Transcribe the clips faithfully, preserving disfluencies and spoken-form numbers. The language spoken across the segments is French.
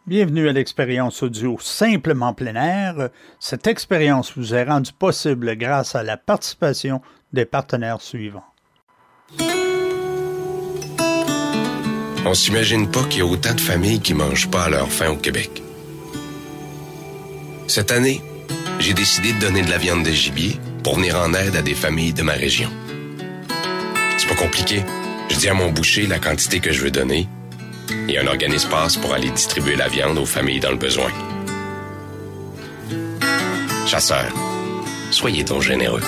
Bienvenue à l'expérience audio Simplement plein air. Cette expérience vous est rendue possible grâce à la participation des partenaires suivants. On s'imagine pas qu'il y a autant de familles qui mangent pas à leur faim au Québec. Cette année, j'ai décidé de donner de la viande de gibier pour venir en aide à des familles de ma région. C'est pas compliqué. Je dis à mon boucher la quantité que je veux donner et un organisme passe pour aller distribuer la viande aux familles dans le besoin. Chasseurs, soyez donc généreux.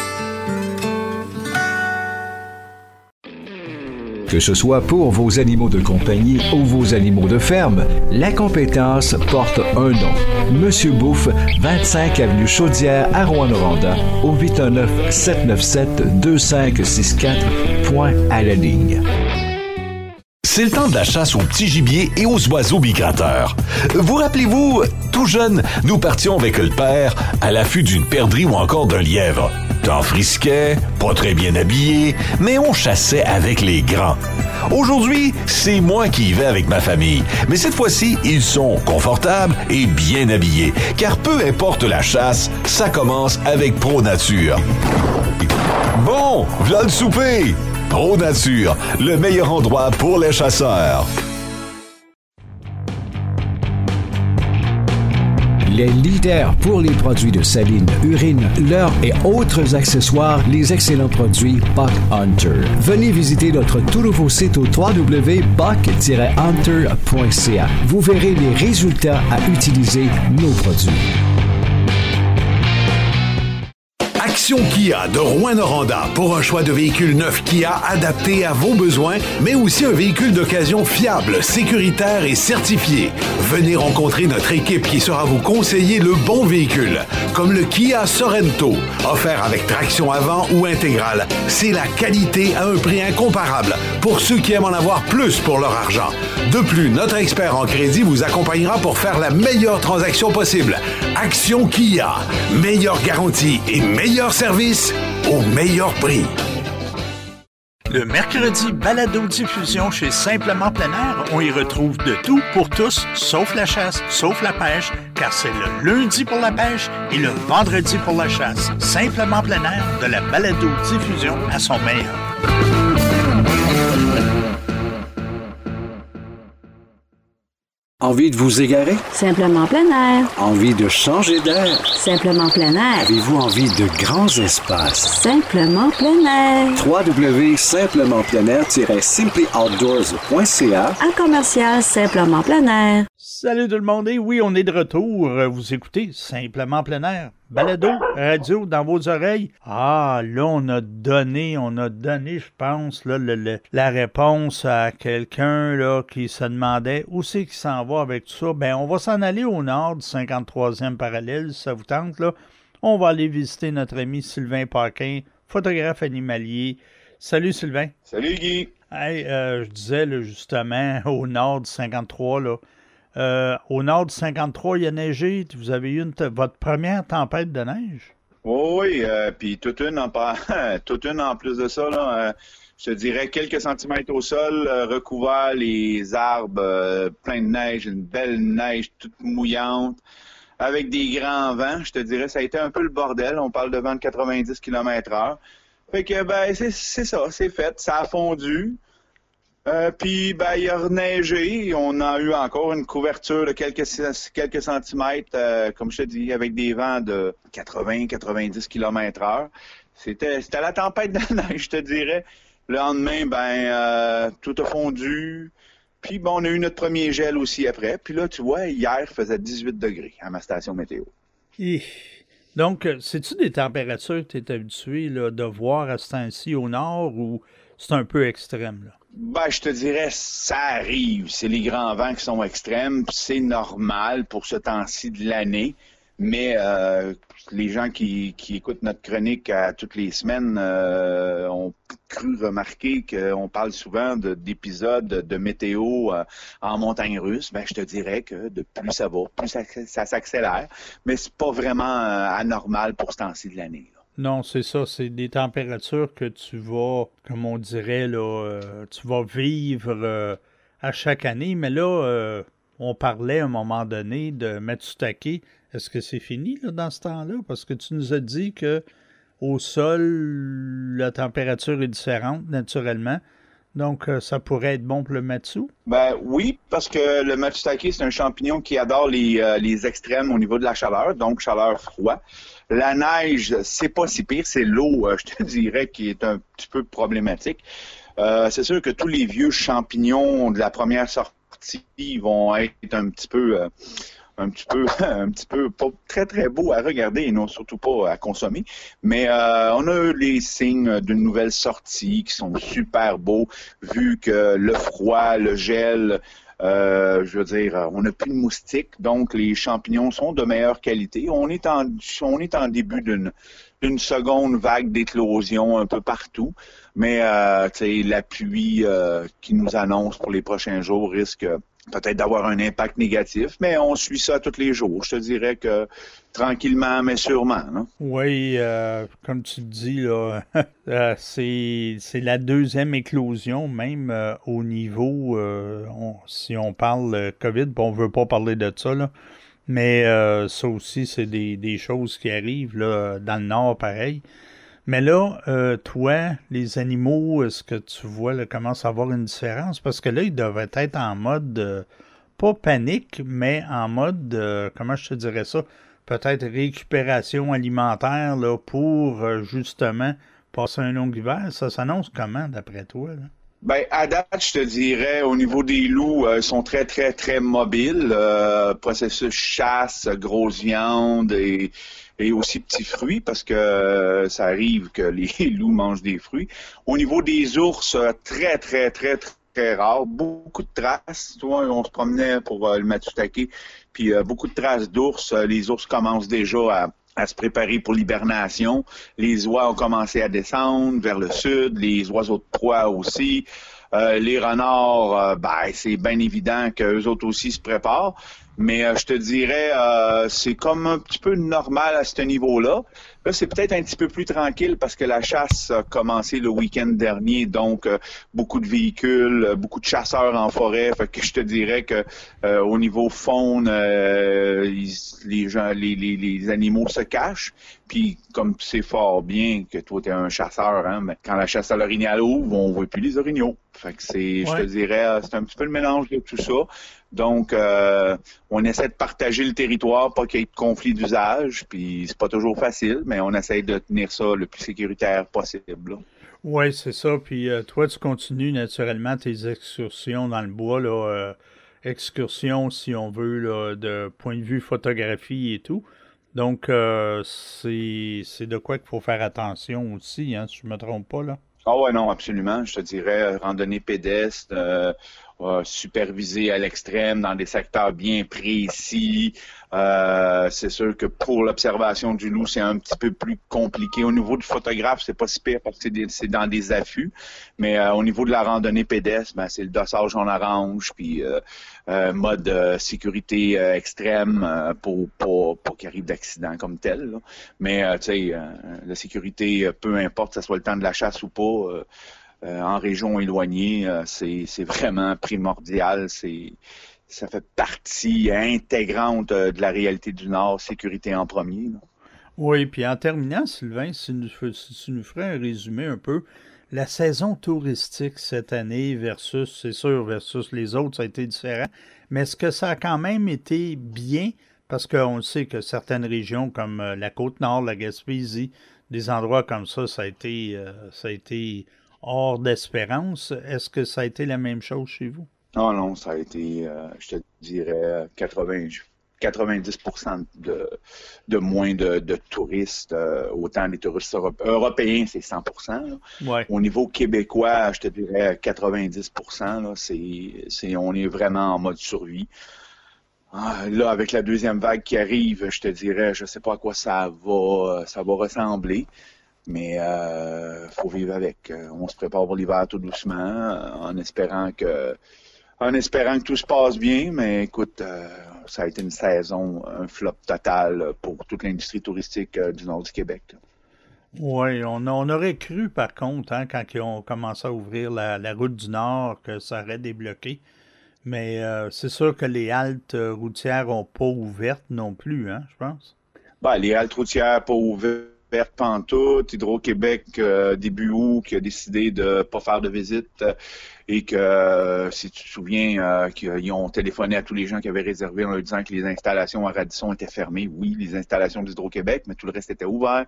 Que ce soit pour vos animaux de compagnie ou vos animaux de ferme, la compétence porte un nom. Monsieur Bouffe, vingt-cinq avenue Chaudière à Rouyn-Noranda, au huit un neuf, sept neuf sept, deux cinq six quatre, point à la ligne. C'est le temps de la chasse aux petits gibiers et aux oiseaux migrateurs. Vous rappelez-vous, tout jeune, nous partions avec le père à l'affût d'une perdrix ou encore d'un lièvre. Temps frisquet, pas très bien habillé, mais on chassait avec les grands. Aujourd'hui, c'est moi qui y vais avec ma famille, mais cette fois-ci, ils sont confortables et bien habillés, car peu importe la chasse, ça commence avec Pro Nature. Bon, v'là le souper! Pro Nature, le meilleur endroit pour les chasseurs. Les leaders pour les produits de saline, urine, leurre et autres accessoires, les excellents produits Buck Hunter. Venez visiter notre tout nouveau site au w w w point buck tiret hunter point c a. Vous verrez les résultats à utiliser nos produits. Action Kia de Rouyn-Noranda pour un choix de véhicules neufs Kia adaptés à vos besoins, mais aussi un véhicule d'occasion fiable, sécuritaire et certifié. Venez rencontrer notre équipe qui saura vous conseiller le bon véhicule, comme le Kia Sorento, offert avec traction avant ou intégrale. C'est la qualité à un prix incomparable pour ceux qui aiment en avoir plus pour leur argent. De plus, notre expert en crédit vous accompagnera pour faire la meilleure transaction possible. Action Kia, meilleure garantie et meilleur service au meilleur prix. Le mercredi, balado-diffusion chez Simplement plein air, on y retrouve de tout pour tous, sauf la chasse, sauf la pêche, car c'est le lundi pour la pêche et le vendredi pour la chasse. Simplement plein air, de la balado-diffusion à son meilleur. Envie de vous égarer? Simplement plein air. Envie de changer d'air? Simplement plein air. Avez-vous envie de grands espaces? Simplement plein air. w w w point simplement plein air tiret simply outdoors point c a À commercial Simplement plein air. Salut tout le monde, et oui, on est de retour. Vous écoutez Simplement plein air. Balado, radio dans vos oreilles. Ah, là, on a donné, on a donné, je pense, là, le, le, la réponse à quelqu'un là qui se demandait où c'est qu'il s'en va avec tout ça. Ben, on va s'en aller au nord du cinquante-troisième parallèle, si ça vous tente, là. On va aller visiter notre ami Sylvain Paquin, photographe animalier. Salut Sylvain. Salut Guy. Hey, euh, je disais, là, justement, au nord du cinquante-trois, là, Euh, au nord du cinquante-trois, il y a neigé. Vous avez eu une te- votre première tempête de neige? Oh, oui, euh, puis toute une, en, toute une en plus de ça, là, euh, je te dirais quelques centimètres au sol, euh, recouvert les arbres, euh, plein de neige, une belle neige toute mouillante, avec des grands vents. Je te dirais, ça a été un peu le bordel. On parle de vent de quatre-vingt-dix kilomètres heure. Fait que, ben, c'est, c'est ça, c'est fait. Ça a fondu. Euh, puis, ben, il a reneigé. On a eu encore une couverture de quelques, quelques centimètres, euh, comme je te dis, avec des vents de quatre-vingts à quatre-vingt-dix kilomètres heure. C'était, c'était la tempête de neige, je te dirais. Le lendemain, ben, euh, tout a fondu. Puis, bon, on a eu notre premier gel aussi après. Puis là, tu vois, hier, il faisait dix-huit degrés à ma station météo. Hi. Donc, c'est-tu des températures que tu es habitué là, de voir à ce temps-ci au nord ou c'est un peu extrême, là? Ben, je te dirais, ça arrive. C'est les grands vents qui sont extrêmes. C'est normal pour ce temps-ci de l'année. Mais euh, les gens qui, qui écoutent notre chronique à toutes les semaines euh, ont cru remarquer qu'on parle souvent de, d'épisodes de météo euh, en montagne russe. Ben, je te dirais que de plus ça va, plus ça, ça s'accélère. Mais c'est pas vraiment euh, anormal pour ce temps-ci de l'année, là. Non, c'est ça. C'est des températures que tu vas, comme on dirait, là, euh, tu vas vivre euh, à chaque année. Mais là, euh, on parlait à un moment donné de Matsutake. Est-ce que c'est fini là, dans ce temps-là? Parce que tu nous as dit que au sol, la température est différente naturellement. Donc, euh, ça pourrait être bon pour le matsu? Ben oui, parce que le matsutake, c'est un champignon qui adore les, euh, les extrêmes au niveau de la chaleur, donc chaleur-froid. La neige, c'est pas si pire, c'est l'eau, euh, je te dirais, qui est un petit peu problématique. Euh, c'est sûr que tous les vieux champignons de la première sortie vont être un petit peu... Euh, un petit peu, un petit peu pas très très beau à regarder et non surtout pas à consommer. Mais euh, on a eu les signes d'une nouvelle sortie qui sont super beaux, vu que le froid, le gel, euh, je veux dire, on n'a plus de moustiques, donc les champignons sont de meilleure qualité. On est en, on est en début d'une d'une seconde vague d'éclosion un peu partout, mais euh, la pluie euh, qui nous annonce pour les prochains jours risque peut-être d'avoir un impact négatif, mais on suit ça tous les jours. Je te dirais que tranquillement, mais sûrement. Non? Oui, euh, comme tu dis, là, euh, c'est, c'est la deuxième éclosion, même euh, au niveau, euh, on, si on parle euh, COVID, bon, on ne veut pas parler de ça, là, mais euh, ça aussi, c'est des, des choses qui arrivent là, dans le Nord, pareil. Mais là, euh, toi, les animaux, est-ce que tu vois, là, commence à avoir une différence? Parce que là, ils devraient être en mode, euh, pas panique, mais en mode, euh, comment je te dirais ça, peut-être récupération alimentaire là, pour euh, justement passer un long hiver. Ça s'annonce comment, d'après toi? Là? Ben, à date, je te dirais, au niveau des loups, euh, ils sont très, très, très mobiles. Euh, processus chasse, grosse viande et... et aussi petits fruits, parce que euh, ça arrive que les loups mangent des fruits. Au niveau des ours, euh, très, très, très, très, très rare. Beaucoup de traces. Tu vois, on se promenait pour euh, le matsutake, puis euh, beaucoup de traces d'ours. Les ours commencent déjà à, à se préparer pour l'hibernation. Les oies ont commencé à descendre vers le sud, les oiseaux de proie aussi. Euh, les renards, euh, ben, c'est bien évident qu'eux autres aussi se préparent. Mais euh, je te dirais, euh, c'est comme un petit peu normal à ce niveau-là. Là, c'est peut-être un petit peu plus tranquille parce que la chasse a commencé le week-end dernier, donc euh, beaucoup de véhicules, euh, beaucoup de chasseurs en forêt. Fait que je te dirais que euh, au niveau faune, euh, ils, les gens, les, les, les animaux se cachent. Puis comme tu sais fort bien que toi t'es un chasseur, hein, mais quand la chasse à l'orignal ouvre, on voit plus les orignaux. Fait que c'est, ouais. Je te dirais, c'est un petit peu le mélange de tout ça. Donc, euh, on essaie de partager le territoire, pas qu'il y ait de conflit d'usage, puis c'est pas toujours facile, mais on essaie de tenir ça le plus sécuritaire possible. Oui, c'est ça. Puis euh, toi, tu continues naturellement tes excursions dans le bois, là, euh, excursions, si on veut, là, de point de vue photographie et tout. Donc, euh, c'est, c'est de quoi qu'il faut faire attention aussi, hein, si je ne me trompe pas, là. Ah ouais, non, absolument. Je te dirais, randonnée pédestre, euh, euh, supervisée à l'extrême dans des secteurs bien précis. Euh, c'est sûr que pour l'observation du loup, c'est un petit peu plus compliqué. Au niveau du photographe, c'est pas si pire parce que c'est, des, c'est dans des affûts. Mais euh, au niveau de la randonnée pédestre, ben, c'est le dossage en orange, puis euh, euh, mode euh, sécurité euh, extrême euh, pour, pour, pour qu'il arrive d'accident comme tel. Là. Mais euh, tu sais, euh, la sécurité, euh, peu importe, que ce soit le temps de la chasse ou pas, euh, euh, en région éloignée, euh, c'est, c'est vraiment primordial. C'est Ça fait partie intégrante de la réalité du Nord, sécurité en premier. Là. Oui, puis en terminant, Sylvain, si, nous, si tu nous ferais un résumé un peu, la saison touristique cette année versus, c'est sûr, versus les autres, ça a été différent, mais est-ce que ça a quand même été bien? Parce qu'on le sait que certaines régions comme la Côte-Nord, la Gaspésie, des endroits comme ça, ça a été, euh, ça a été hors d'espérance. Est-ce que ça a été la même chose chez vous? Non, non, ça a été, euh, je te dirais, quatre-vingts, quatre-vingt-dix pour cent de, de moins de, de touristes. Euh, autant les touristes européens, européens c'est cent pour cent. Là. Ouais. Au niveau québécois, je te dirais quatre-vingt-dix pour cent. Là, c'est, c'est, on est vraiment en mode survie. Ah, là, avec la deuxième vague qui arrive, je te dirais, je sais pas à quoi ça va, ça va ressembler. Mais euh, faut vivre avec. On se prépare pour l'hiver tout doucement, euh, en espérant que en espérant que tout se passe bien. Mais écoute, euh, ça a été une saison, un flop total pour toute l'industrie touristique euh, du nord du Québec. Là. Oui, on, on aurait cru par contre, hein, quand ils ont commencé à ouvrir la, la route du Nord, que ça aurait débloqué. Mais euh, c'est sûr que les haltes routières n'ont pas ouvertes non plus, hein, je pense. Ben, les haltes routières pas ouvertes pantoute. Hydro-Québec, euh, début août, qui a décidé de pas faire de visite euh, et que, euh, si tu te souviens, euh, qu'ils ont téléphoné à tous les gens qui avaient réservé en leur disant que les installations à Radisson étaient fermées. Oui, les installations d'Hydro-Québec, mais tout le reste était ouvert.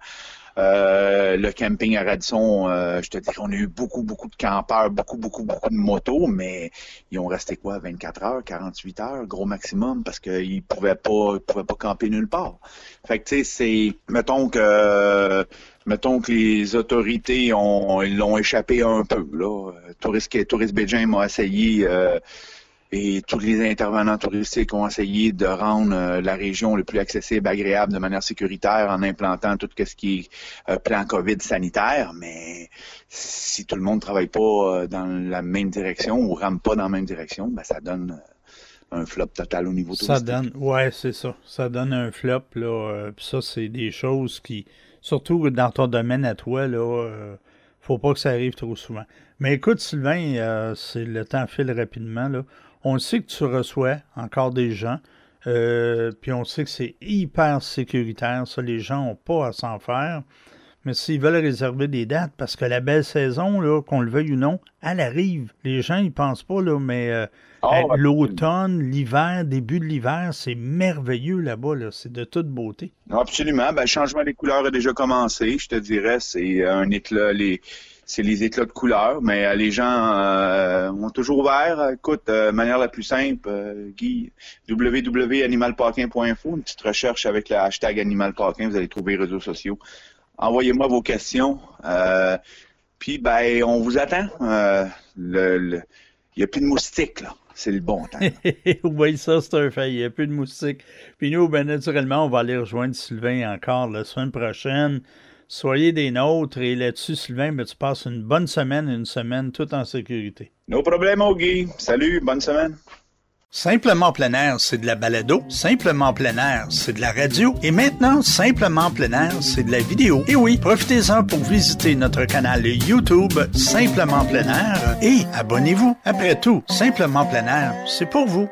Euh, le camping à Radisson, euh, je te dirais, on a eu beaucoup, beaucoup de campeurs, beaucoup, beaucoup, beaucoup de motos, mais ils ont resté quoi, vingt-quatre heures, quarante-huit heures, gros maximum, parce qu'ils pouvaient pas, ils pouvaient pas camper nulle part. Fait que, tu sais, c'est, mettons que, euh, mettons que les autorités ont, ils l'ont échappé un peu, là. Tourist, Tourist Béjain m'a essayé, euh, et tous les intervenants touristiques ont essayé de rendre euh, la région le plus accessible, agréable de manière sécuritaire en implantant tout ce qui est euh, plan COVID sanitaire. Mais si tout le monde ne travaille pas euh, dans la même direction ou rame pas dans la même direction, ben ça donne euh, un flop total au niveau touristique. Ça donne, ouais, c'est ça. Ça donne un flop, là. Euh, puis ça, c'est des choses qui, surtout dans ton domaine à toi, là, euh, faut pas que ça arrive trop souvent. Mais écoute, Sylvain, euh, c'est le temps file rapidement, là. On sait que tu reçois encore des gens, euh, puis on sait que c'est hyper sécuritaire, ça, les gens n'ont pas à s'en faire. Mais s'ils veulent réserver des dates, parce que la belle saison, là, qu'on le veuille ou non, elle arrive. Les gens, ils pensent pas, là, mais euh, oh, euh, l'automne, l'hiver, début de l'hiver, c'est merveilleux là-bas, là. C'est de toute beauté. Absolument. Ben, le changement des couleurs a déjà commencé, je te dirais. C'est un éclat, les... c'est les éclats de couleurs, mais euh, les gens euh, ont toujours ouvert. Écoute, de euh, manière la plus simple, euh, Guy, w w w point animal parkin point info, une petite recherche avec le hashtag animalparkin, vous allez trouver les réseaux sociaux. Envoyez-moi vos questions. Euh, Puis, ben, on vous attend. Euh, le, le... Il n'y a plus de moustiques, là. C'est le bon temps. Oui, ça, c'est un fait. Il n'y a plus de moustiques. Puis nous, ben, naturellement, on va aller rejoindre Sylvain encore la semaine prochaine. Soyez des nôtres. Et là-dessus, Sylvain, ben, tu passes une bonne semaine, une semaine toute en sécurité. No problème, Guy. Salut, bonne semaine. Simplement plein air, c'est de la balado. Simplement plein air, c'est de la radio. Et maintenant, Simplement plein air, c'est de la vidéo. Et oui, profitez-en pour visiter notre canal YouTube Simplement plein air et abonnez-vous. Après tout, Simplement plein air, c'est pour vous.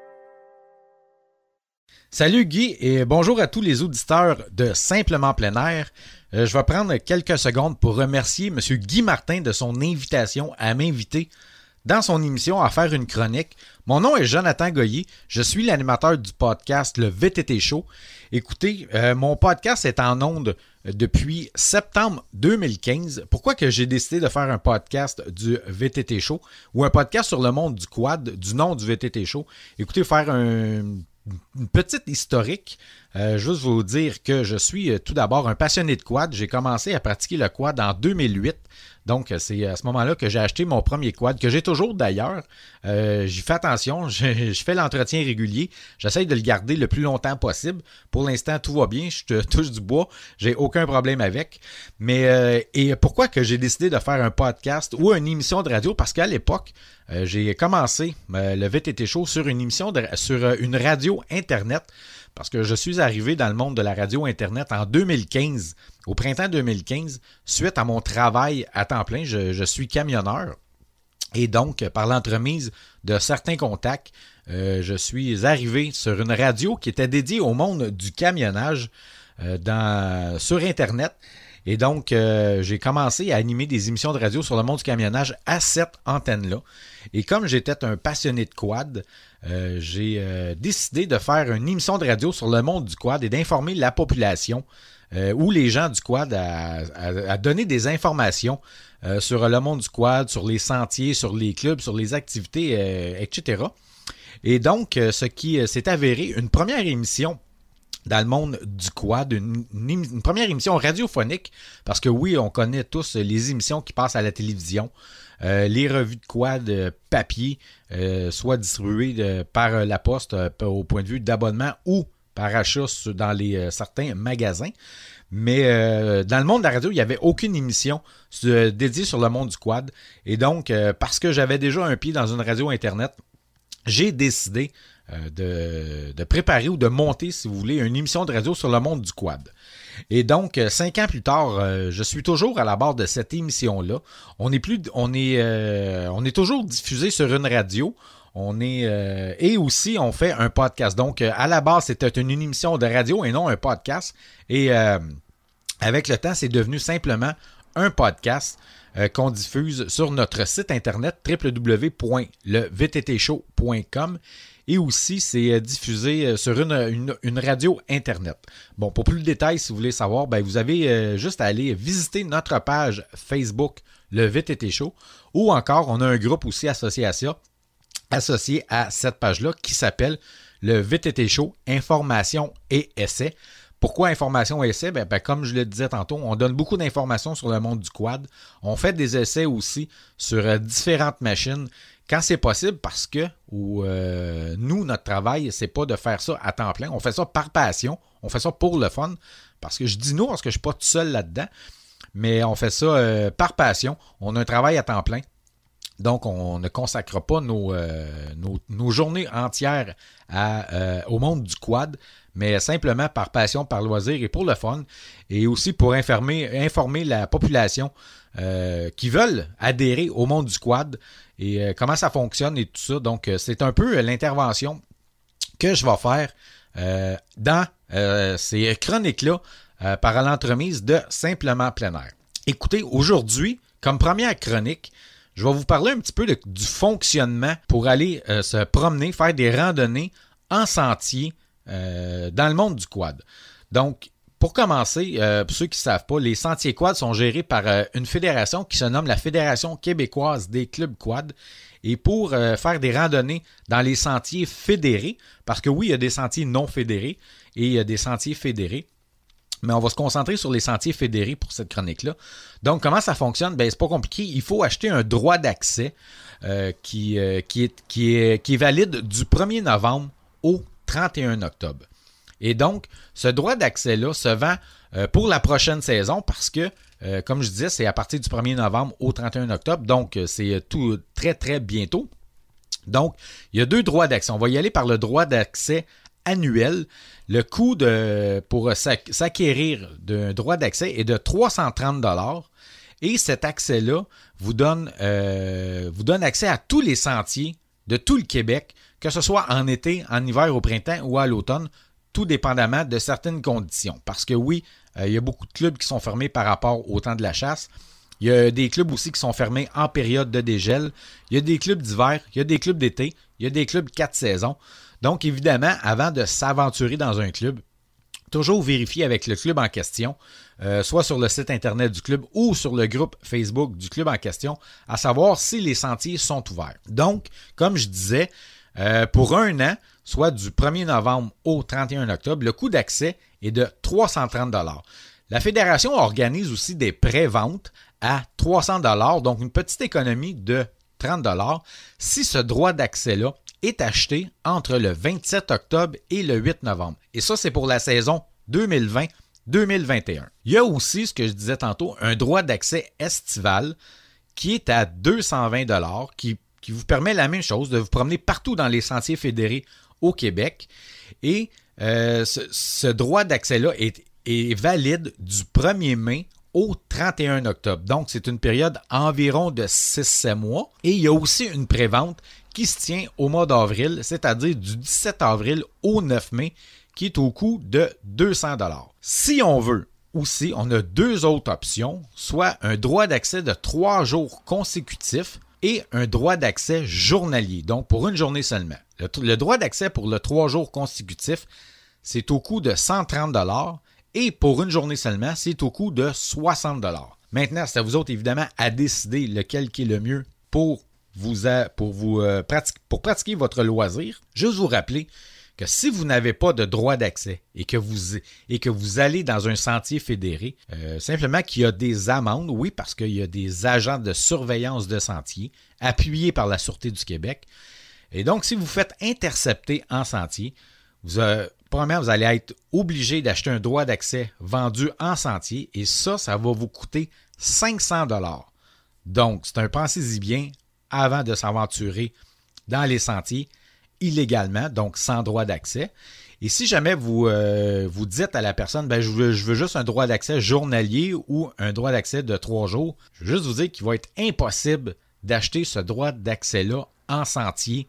Salut Guy et bonjour à tous les auditeurs de Simplement plein air. Euh, je vais prendre quelques secondes pour remercier M. Guy Martin de son invitation à m'inviter dans son émission à faire une chronique. Mon nom est Jonathan Goyer, je suis l'animateur du podcast Le V T T Show. Écoutez, euh, mon podcast est en ondes depuis septembre deux mille quinze. Pourquoi que j'ai décidé de faire un podcast du V T T Show ou un podcast sur le monde du quad du nom du V T T Show? Écoutez, faire un... une petite historique, euh, juste vous dire que je suis euh, tout d'abord un passionné de quad. J'ai commencé à pratiquer le quad en deux mille huit. Donc, c'est à ce moment-là que j'ai acheté mon premier quad, que j'ai toujours d'ailleurs. Euh, j'y fais attention, je, je fais l'entretien régulier. J'essaye de le garder le plus longtemps possible. Pour l'instant, tout va bien, je te touche du bois, j'ai aucun problème avec. Mais euh, et pourquoi que j'ai décidé de faire un podcast ou une émission de radio? Parce qu'à l'époque, euh, j'ai commencé euh, le V T T Show sur une émission, de, sur euh, une radio Internet. Parce que je suis arrivé dans le monde de la radio Internet en deux mille quinze, au printemps deux mille quinze, suite à mon travail à temps plein. Je, je suis camionneur. Et donc, par l'entremise de certains contacts, euh, je suis arrivé sur une radio qui était dédiée au monde du camionnage euh, dans, sur Internet. Et donc, euh, j'ai commencé à animer des émissions de radio sur le monde du camionnage à cette antenne-là. Et comme j'étais un passionné de quad, euh, j'ai euh, décidé de faire une émission de radio sur le monde du quad et d'informer la population euh, ou les gens du quad à, à, à donner des informations euh, sur le monde du quad, sur les sentiers, sur les clubs, sur les activités, euh, et cetera. Et donc, euh, ce qui euh, s'est avéré, une première émission dans le monde du quad, une, une, une première émission radiophonique, parce que oui, on connaît tous les émissions qui passent à la télévision, euh, les revues de quad euh, papier, euh, soit distribuées de, par la poste euh, au point de vue d'abonnement ou par achat dans les euh, certains magasins. Mais euh, dans le monde de la radio, il n'y avait aucune émission euh, dédiée sur le monde du quad. Et donc, euh, parce que j'avais déjà un pied dans une radio Internet, j'ai décidé euh, de, de préparer ou de monter, si vous voulez, une émission de radio sur le monde du quad. Et donc, euh, cinq ans plus tard, euh, je suis toujours à la barre de cette émission-là. On est plus, on est, euh, on est toujours diffusé sur une radio. On est euh, et aussi on fait un podcast. Donc euh, à la base c'était une, une émission de radio et non un podcast. Et euh, avec le temps c'est devenu simplement un podcast euh, qu'on diffuse sur notre site internet w w w point le v t t show point com. Et aussi, c'est diffusé sur une, une, une radio Internet. Bon, pour plus de détails, si vous voulez savoir, ben, vous avez euh, juste à aller visiter notre page Facebook, le V T T Show, ou encore, on a un groupe aussi associé à ça, associé à cette page-là, qui s'appelle le V T T Show Information et Essais. Pourquoi information et essais? Ben, ben, comme je le disais tantôt, on donne beaucoup d'informations sur le monde du quad. On fait des essais aussi sur euh, différentes machines quand c'est possible parce que ou, euh, nous, notre travail, c'est pas de faire ça à temps plein. On fait ça par passion. On fait ça pour le fun. Parce que je dis nous parce que je suis pas tout seul là-dedans. Mais on fait ça euh, par passion. On a un travail à temps plein. Donc, on ne consacre pas nos, euh, nos, nos journées entières à, euh, au monde du quad, mais simplement par passion, par loisir et pour le fun. Et aussi pour informer, informer la population euh, qui veulent adhérer au monde du quad et euh, comment ça fonctionne et tout ça. Donc, euh, c'est un peu l'intervention que je vais faire euh, dans euh, ces chroniques-là euh, par l'entremise de Simplement Plein Air. Écoutez, aujourd'hui, comme première chronique, je vais vous parler un petit peu de, du fonctionnement pour aller euh, se promener, faire des randonnées en sentier euh, dans le monde du quad. Donc, pour commencer, euh, pour ceux qui ne savent pas, les sentiers quad sont gérés par euh, une fédération qui se nomme la Fédération québécoise des clubs quad. Et pour euh, faire des randonnées dans les sentiers fédérés, parce que oui, il y a des sentiers non fédérés et il y a des sentiers fédérés, mais on va se concentrer sur les sentiers fédérés pour cette chronique-là. Donc, comment ça fonctionne? Ben, c'est pas compliqué. Il faut acheter un droit d'accès euh, qui, euh, qui, est, qui, est, qui est valide du premier novembre au trente et un octobre. Et donc, ce droit d'accès-là se vend euh, pour la prochaine saison parce que, euh, comme je disais, c'est à partir du premier novembre au trente et un octobre. Donc, c'est tout très, très bientôt. Donc, il y a deux droits d'accès. On va y aller par le droit d'accès annuel. Le coût de, pour s'acquérir d'un droit d'accès est de trois cent trente dollars et cet accès-là vous donne, euh, vous donne accès à tous les sentiers de tout le Québec, que ce soit en été, en hiver, au printemps ou à l'automne, tout dépendamment de certaines conditions. Parce que oui, euh, il y a beaucoup de clubs qui sont fermés par rapport au temps de la chasse. Il y a des clubs aussi qui sont fermés en période de dégel. Il y a des clubs d'hiver, il y a des clubs d'été, il y a des clubs quatre saisons. Donc, évidemment, avant de s'aventurer dans un club, toujours vérifier avec le club en question, euh, soit sur le site Internet du club ou sur le groupe Facebook du club en question, à savoir si les sentiers sont ouverts. Donc, comme je disais, euh, pour un an, soit du premier novembre au trente et un octobre, le coût d'accès est de trois cent trente dollars. La fédération organise aussi des pré-ventes à trois cents dollars, donc une petite économie de trente dollars, si ce droit d'accès-là est acheté entre le vingt-sept octobre et le huit novembre. Et ça, c'est pour la saison deux mille vingt deux mille vingt et un. Il y a aussi, ce que je disais tantôt, un droit d'accès estival qui est à deux cent vingt dollars, qui, qui vous permet la même chose, de vous promener partout dans les sentiers fédérés au Québec. Et euh, ce, ce droit d'accès-là est, est valide du premier mai au trente et un octobre. Donc, c'est une période environ de six à sept mois. Et il y a aussi une prévente qui se tient au mois d'avril, c'est-à-dire du dix-sept avril au neuf mai, qui est au coût de deux cents dollars. Si on veut aussi, on a deux autres options, soit un droit d'accès de trois jours consécutifs et un droit d'accès journalier, donc pour une journée seulement. Le, le droit d'accès pour le trois jours consécutifs, c'est au coût de cent trente dollars et pour une journée seulement, c'est au coût de soixante dollars. Maintenant, c'est à vous autres, évidemment, à décider lequel qui est le mieux pour vous, a, pour, vous euh, pratiquer, pour pratiquer votre loisir. Juste vous rappeler que si vous n'avez pas de droit d'accès et que vous, et que vous allez dans un sentier fédéré, euh, simplement qu'il y a des amendes, oui, parce qu'il y a des agents de surveillance de sentier appuyés par la Sûreté du Québec. Et donc, si vous faites intercepter en sentier, vous, euh, premièrement, vous allez être obligé d'acheter un droit d'accès vendu en sentier et ça, ça va vous coûter cinq cents dollars. Donc, c'est un pensez-y bien avant de s'aventurer dans les sentiers illégalement, donc sans droit d'accès. Et si jamais vous, euh, vous dites à la personne, ben, je veux, je veux juste un droit d'accès journalier ou un droit d'accès de trois jours, je veux juste vous dire qu'il va être impossible d'acheter ce droit d'accès-là en sentier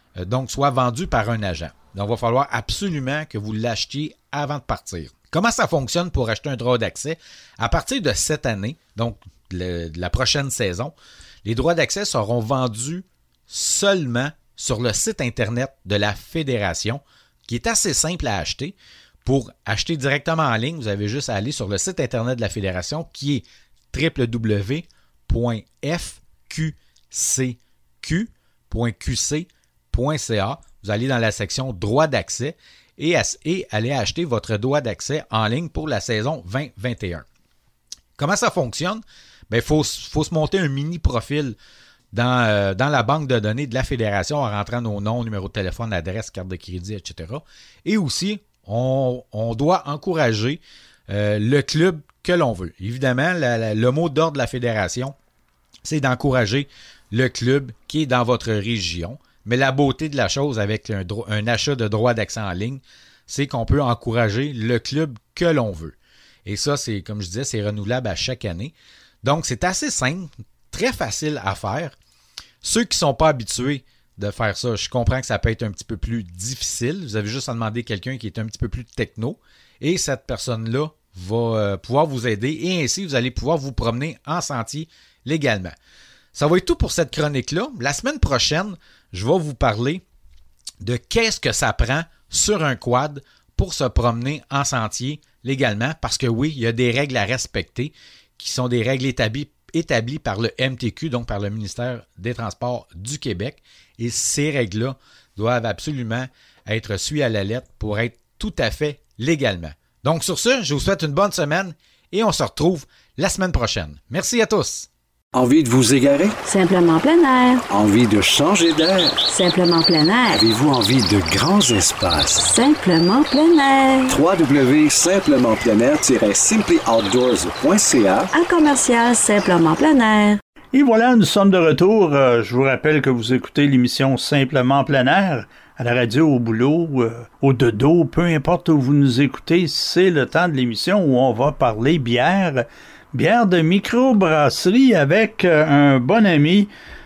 euh, donc soit vendu par un agent. Donc, il va falloir absolument que vous l'achetiez avant de partir. Comment ça fonctionne pour acheter un droit d'accès? À partir de cette année, donc le, de la prochaine saison, les droits d'accès seront vendus seulement sur le site Internet de la Fédération, qui est assez simple à acheter. Pour acheter directement en ligne, vous avez juste à aller sur le site Internet de la Fédération, qui est w w w point f q c q point q c point c a. Vous allez dans la section droit d'accès et, et allez acheter votre droit d'accès en ligne pour la saison vingt vingt et un. Comment ça fonctionne? Bien, il faut, faut se monter un mini profil dans, euh, dans la banque de données de la Fédération en rentrant nos noms, numéro de téléphone, adresse, carte de crédit, et cetera. Et aussi, on, on doit encourager euh, le club que l'on veut. Évidemment, la, la, le mot d'ordre de la Fédération, c'est d'encourager le club qui est dans votre région. Mais la beauté de la chose avec un, dro- un achat de droit d'accès en ligne, c'est qu'on peut encourager le club que l'on veut. Et ça, c'est comme je disais, c'est renouvelable à chaque année. Donc, c'est assez simple, très facile à faire. Ceux qui ne sont pas habitués de faire ça, je comprends que ça peut être un petit peu plus difficile. Vous avez juste à demander quelqu'un qui est un petit peu plus techno. Et cette personne-là va euh, pouvoir vous aider. Et ainsi, vous allez pouvoir vous promener en sentier légalement. Ça va être tout pour cette chronique-là. La semaine prochaine, je vais vous parler de qu'est-ce que ça prend sur un quad pour se promener en sentier légalement. Parce que oui, il y a des règles à respecter qui sont des règles établies, établies par le M T Q, donc par le ministère des Transports du Québec. Et ces règles-là doivent absolument être suivies à la lettre pour être tout à fait légalement. Donc sur ce, je vous souhaite une bonne semaine et on se retrouve la semaine prochaine. Merci à tous. Envie de vous égarer? Simplement plein air. Envie de changer d'air? Simplement plein air. Avez-vous envie de grands espaces? Simplement plein air. w w w point simplement plein air tiret simply outdoors point c a À commercial Simplement plein air. Et voilà, nous sommes de retour. Euh, je vous rappelle que vous écoutez l'émission Simplement plein air à la radio, au boulot, euh, au dodo, peu importe où vous nous écoutez, c'est le temps de l'émission où on va parler bière. Bière de microbrasserie avec euh, un bon ami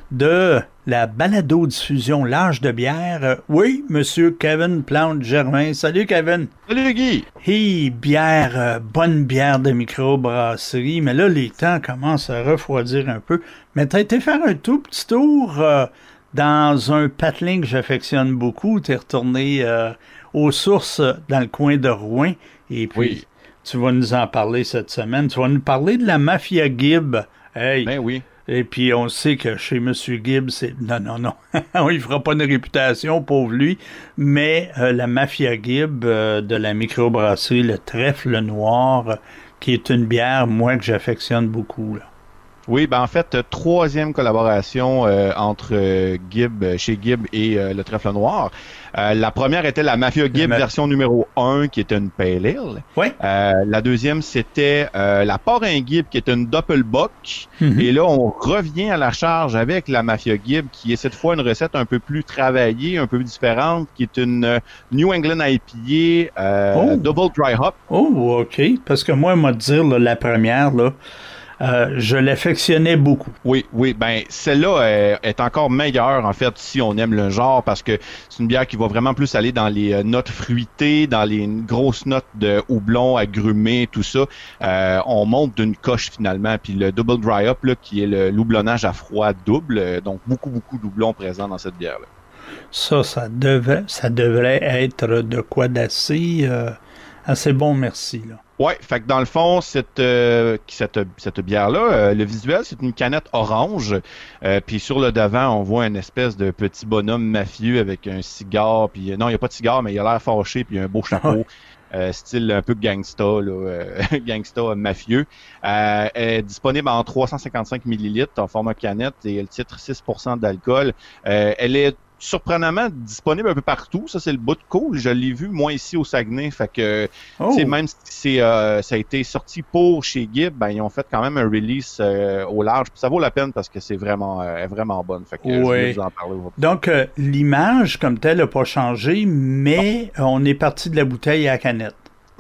de la balado-diffusion L'Âge de bière. Oui, Monsieur Kevin Plante-Germain. Salut, Kevin. Salut, Guy. Hey, bière, euh, bonne bière de microbrasserie. Mais là, les temps commencent à refroidir un peu. Mais t'as été faire un tout petit tour euh, dans un patelin que j'affectionne beaucoup. T'es retourné euh, aux sources dans le coin de Rouen. Et puis... Oui. Tu vas nous en parler cette semaine. Tu vas nous parler de la Mafia Gibb. Hey. Ben oui. Et puis, on sait que chez M. Gibb, c'est... Non, non, non. Il fera pas une réputation, pauvre lui. Mais euh, la Mafia Gibb euh, de la microbrasserie, le Trèfle Noir, euh, qui est une bière, moi, que j'affectionne beaucoup, là. Oui, ben en fait, troisième collaboration euh, entre euh, Gibb, chez Gibb et euh, le Trèfle Noir. Euh, la première était la Mafia Gibb ma... version numéro un, qui était une Pale Ale. Oui. Euh, la deuxième, c'était euh, la Parrain Gibb, qui est une Doppelbock. Mm-hmm. Et là, on revient à la charge avec la Mafia Gibb, qui est cette fois une recette un peu plus travaillée, un peu différente, qui est une euh, New England I P A euh, oh. Double Dry Hop. Oh, OK. Parce que moi, moi, dire là, la première, là, Euh, je l'affectionnais beaucoup. Oui, oui, ben celle-là euh, est encore meilleure en fait si on aime le genre parce que c'est une bière qui va vraiment plus aller dans les euh, notes fruitées, dans les grosses notes de houblon, agrumé, tout ça. Euh, on monte d'une coche finalement. Puis le Double Dry Up là, qui est le houblonnage à froid double, euh, donc beaucoup beaucoup de houblon présent dans cette bière-là. Ça, ça devait, ça devrait être de quoi d'assez, euh, assez bon, merci là. Ouais, fait que dans le fond, cette euh, cette, cette bière-là, euh, le visuel, c'est une canette orange. Euh, puis sur le devant, on voit une espèce de petit bonhomme mafieux avec un cigare. Puis non, il n'y a pas de cigare, mais il a l'air fâché, puis il a un beau chapeau. Euh, style un peu gangsta, là, euh, gangsta mafieux. Euh, elle est disponible en trois cent cinquante-cinq millilitres en format canette et elle titre six pour cent d'alcool. Euh, elle est surprenamment disponible un peu partout. Ça, c'est le bout de cool. Je l'ai vu, moi, ici au Saguenay. Fait que, oh. tu sais, même si c'est, euh, ça a été sorti pour chez Gibb, ben, ils ont fait quand même un release euh, au large. Puis ça vaut la peine parce que c'est vraiment, euh, vraiment bonne. Fait que oui. Je voulais vous en parler. Donc, euh, l'image, comme telle, n'a pas changé, mais on est parti de la bouteille à la canette.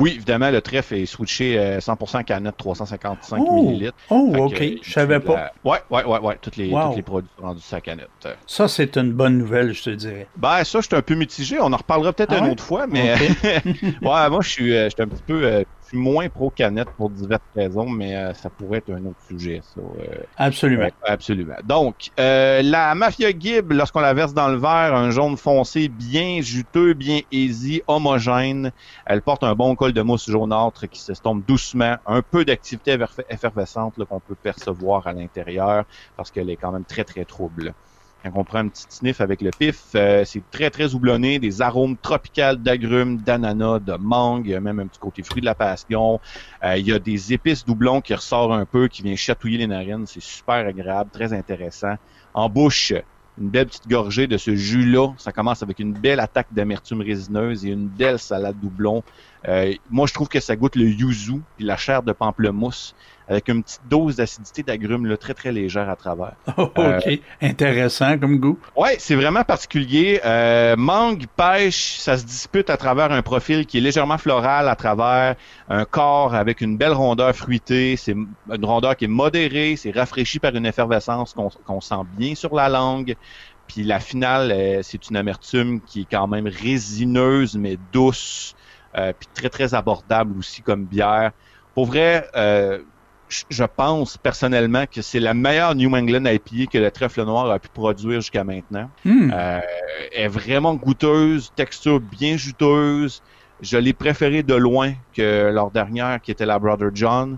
Oui, évidemment, le trèfle est switché euh, cent pour cent canette trois cent cinquante-cinq oh. millilitres. Oh, fait OK. Que, je savais pas. La... Ouais, ouais, ouais, ouais. Tous les, wow. tous les produits sont rendus sur la canette. Ça, c'est une bonne nouvelle, je te dirais. Ben, ça, je suis un peu mitigé. On en reparlera peut-être ah une ouais? autre fois, mais okay. ouais, moi, je suis, euh, je suis un petit peu... Euh, je suis moins pro-canette pour diverses raisons, mais euh, ça pourrait être un autre sujet, ça. Euh, absolument. Euh, absolument. Donc, euh, la Mafia Gibb, lorsqu'on la verse dans le verre, un jaune foncé bien juteux, bien easy, homogène. Elle porte un bon col de mousse jaunâtre qui s'estompe doucement. Un peu d'activité effervescente là, qu'on peut percevoir à l'intérieur parce qu'elle est quand même très, très trouble. Quand on prend un petit sniff avec le pif, euh, c'est très, très houblonné, des arômes tropicaux d'agrumes, d'ananas, de mangue, il y a même un petit côté fruit de la passion. Euh, il y a des épices doublons qui ressortent un peu, qui vient chatouiller les narines. C'est super agréable, très intéressant. En bouche, une belle petite gorgée de ce jus-là. Ça commence avec une belle attaque d'amertume résineuse et une belle salade doublon. Euh, moi, je trouve que ça goûte le yuzu puis la chair de pamplemousse avec une petite dose d'acidité d'agrumes là, très, très légère à travers. Oh, OK. Euh, intéressant comme goût. Ouais, c'est vraiment particulier. Euh, mangue, pêche, ça se dispute à travers un profil qui est légèrement floral, à travers un corps avec une belle rondeur fruitée. C'est une rondeur qui est modérée, c'est rafraîchi par une effervescence qu'on, qu'on sent bien sur la langue. Puis la finale, euh, c'est une amertume qui est quand même résineuse, mais douce, euh, puis très, très abordable aussi comme bière. Pour vrai... Euh, je pense personnellement que c'est la meilleure New England I P A que le Trèfle Noir a pu produire jusqu'à maintenant. Mm. Euh, elle est vraiment goûteuse, texture bien juteuse. Je l'ai préférée de loin que leur dernière qui était la Brother John.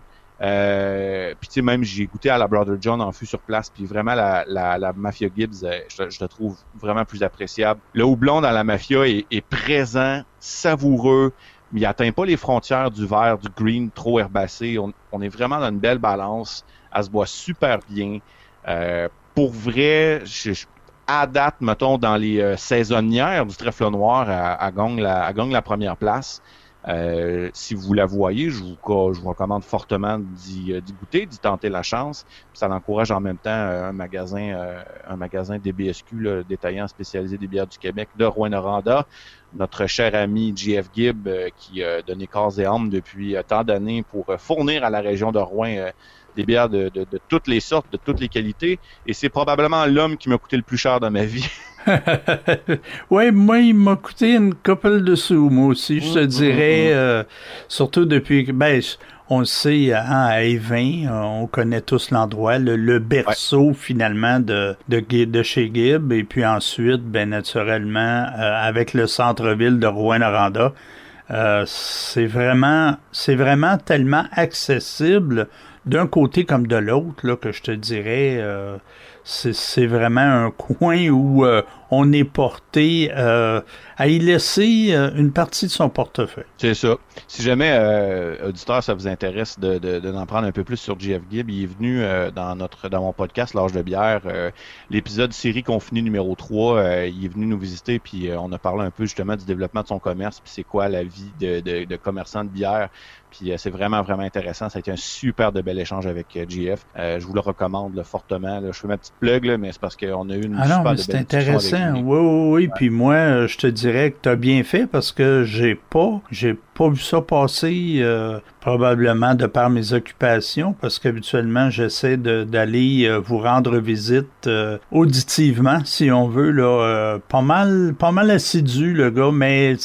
Euh, puis tu sais, même j'ai goûté à la Brother John en fût sur place, puis vraiment la, la, la Mafia Gibbs, je, je la trouve vraiment plus appréciable. Le houblon dans la Mafia est, est présent, savoureux. Mais il atteint pas les frontières du vert, du green trop herbacé. On, on est vraiment dans une belle balance. Elle se boit super bien. Euh, pour vrai, je, je, à date, mettons, dans les euh, saisonnières du Trèfle Noir, elle, elle, gagne la, elle gagne la première place. Euh, si vous la voyez, je vous, je vous recommande fortement d'y, d'y goûter, d'y tenter la chance. Puis ça encourage en même temps euh, un magasin euh, un magasin D B S Q, là, détaillant spécialisé des bières du Québec de Rouyn-Noranda. Notre cher ami J F Gibb euh, qui a donné corps et âme depuis euh, tant d'années pour euh, fournir à la région de Rouen euh, des bières de, de, de toutes les sortes, de toutes les qualités. Et c'est probablement l'homme qui m'a coûté le plus cher dans ma vie. Oui, moi, il m'a coûté une couple de sous, moi aussi, je te mmh, dirais, mmh. euh, surtout depuis que, ben, on le sait, hein, à Évin, on connaît tous l'endroit, le, le berceau, ouais. finalement, de, de, de chez Gibb, et puis ensuite, ben, naturellement, euh, avec le centre-ville de Rouyn-Noranda, euh, c'est vraiment, c'est vraiment tellement accessible d'un côté comme de l'autre, là, que je te dirais, euh, c'est, c'est vraiment un coin où euh, on est porté euh, à y laisser euh, une partie de son portefeuille. C'est ça. Si jamais, euh, auditeur, ça vous intéresse de, de, de d'en prendre un peu plus sur J F Gibb, il est venu euh, dans notre dans mon podcast L'Âge de bière, euh, l'épisode série confinée numéro trois, euh, il est venu nous visiter, puis euh, on a parlé un peu justement du développement de son commerce, puis c'est quoi la vie de, de, de commerçant de bière. Puis euh, c'est vraiment, vraiment intéressant. Ça a été un super de bel échange avec euh, J F. Euh, je vous le recommande là, fortement. Là. Je fais ma petite plug, là, mais c'est parce qu'on a eu une ah super non, mais de c'est belle intéressant. Oui, oui, oui. Ouais. Puis moi, je te dirais que tu as bien fait parce que j'ai pas, j'ai pas vu ça passer euh, probablement de par mes occupations parce qu'habituellement, j'essaie de, d'aller euh, vous rendre visite euh, auditivement, si on veut. Là, euh, pas mal, pas mal assidu, le gars, mais...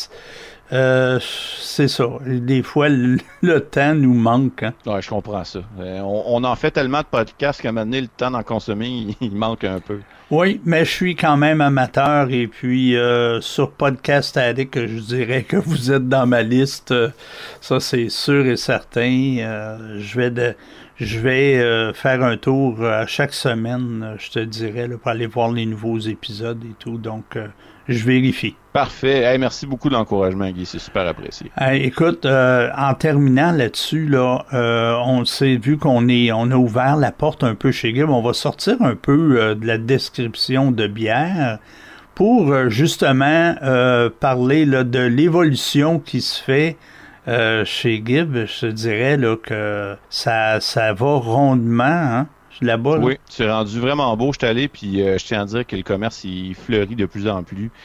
Euh, c'est ça. Des fois, le, le temps nous manque. Hein? Ouais, je comprends ça. Euh, on, on en fait tellement de podcasts qu'à un moment donné, le temps d'en consommer, il, il manque un peu. Oui, mais je suis quand même amateur et puis euh, sur Podcast Addict, je dirais que vous êtes dans ma liste. Ça, c'est sûr et certain. Euh, je vais de, je vais euh, faire un tour à chaque semaine, je te dirais, là, pour aller voir les nouveaux épisodes et tout. Donc, euh, je vérifie. Parfait. Hey, merci beaucoup de l'encouragement, Guy. C'est super apprécié. Hey, écoute, euh, en terminant là-dessus, là, euh, on s'est vu qu'on est, on a ouvert la porte un peu chez Gibb. On va sortir un peu euh, de la description de bière pour euh, justement euh, parler là, de l'évolution qui se fait euh, chez Gibb. Je te dirais là, que ça, ça va rondement, hein? Là-bas, là. Oui, c'est rendu vraiment beau. Je suis allé, puis euh, je tiens à dire que le commerce, il fleurit de plus en plus.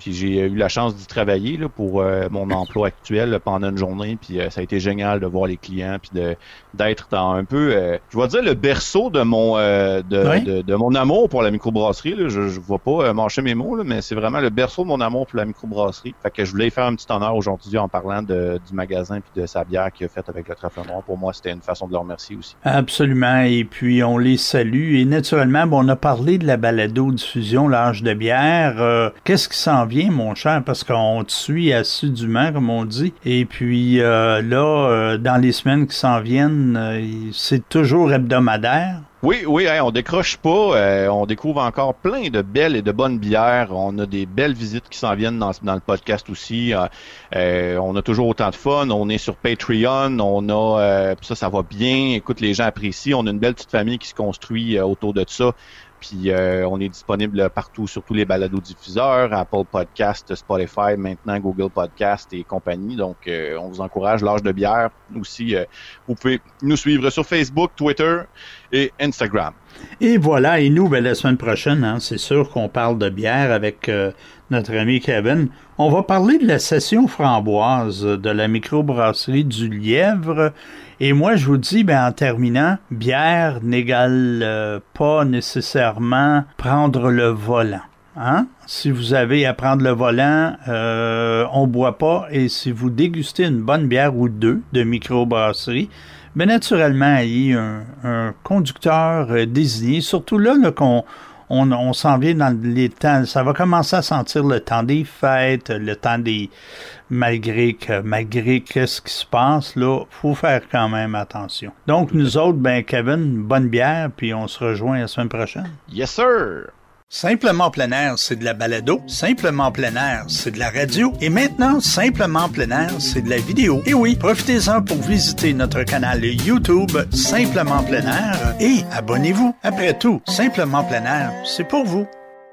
Puis j'ai eu la chance d'y travailler là, pour euh, mon emploi actuel là, pendant une journée. Puis euh, ça a été génial de voir les clients puis de d'être dans un peu, euh, je vais dire le berceau de mon euh, de, oui. de, de mon amour pour la microbrasserie. Là. Je je vois pas euh, mâcher mes mots, là, mais c'est vraiment le berceau de mon amour pour la microbrasserie. Fait que je voulais faire un petit honneur aujourd'hui en parlant de, du magasin puis de sa bière qu'il a faite avec le trèfle noir. Pour moi, c'était une façon de le remercier aussi. Absolument. Et puis on les salue. Et naturellement, bon, on a parlé de la balado-diffusion L'Âge de bière. Euh, qu'est-ce qui s'en vient, mon cher? Parce qu'on te suit assidûment, comme on dit. Et puis euh, là, euh, dans les semaines qui s'en viennent, c'est toujours hebdomadaire. Oui, oui, hein, on décroche pas. Euh, on découvre encore plein de belles et de bonnes bières. On a des belles visites qui s'en viennent dans, dans le podcast aussi. Euh, euh, on a toujours autant de fun. On est sur Patreon. On a euh, ça, ça va bien. Écoute, les gens apprécient. On a une belle petite famille qui se construit euh, autour de ça. Puis euh, on est disponible partout, sur tous les balados-diffuseurs, Apple Podcast, Spotify, maintenant Google Podcast et compagnie. Donc, euh, on vous encourage. L'Âge de bière aussi. Euh, vous pouvez nous suivre sur Facebook, Twitter et Instagram. Et voilà. Et nous, ben, la semaine prochaine, hein, c'est sûr qu'on parle de bière avec euh, notre ami Kevin. On va parler de la session framboise de la microbrasserie du Lièvre. Et moi, je vous dis, ben, en terminant, bière n'égale euh, pas nécessairement prendre le volant. Hein? Si vous avez à prendre le volant, euh, on boit pas. Et si vous dégustez une bonne bière ou deux de microbrasserie, ben, naturellement, il y a un, un conducteur euh, désigné. Surtout là, là qu'on On, on s'en vient dans les temps, ça va commencer à sentir le temps des fêtes, le temps des... Malgré que, malgré qu'est-ce qui se passe, là, faut faire quand même attention. Donc, nous autres, ben, Kevin, bonne bière, puis on se rejoint la semaine prochaine. Yes, sir! Simplement plein air, c'est de la balado. Simplement plein air, c'est de la radio. Et maintenant, Simplement plein air, c'est de la vidéo. Et oui, profitez-en pour visiter notre canal YouTube Simplement plein air et abonnez-vous. Après tout, Simplement plein air, c'est pour vous.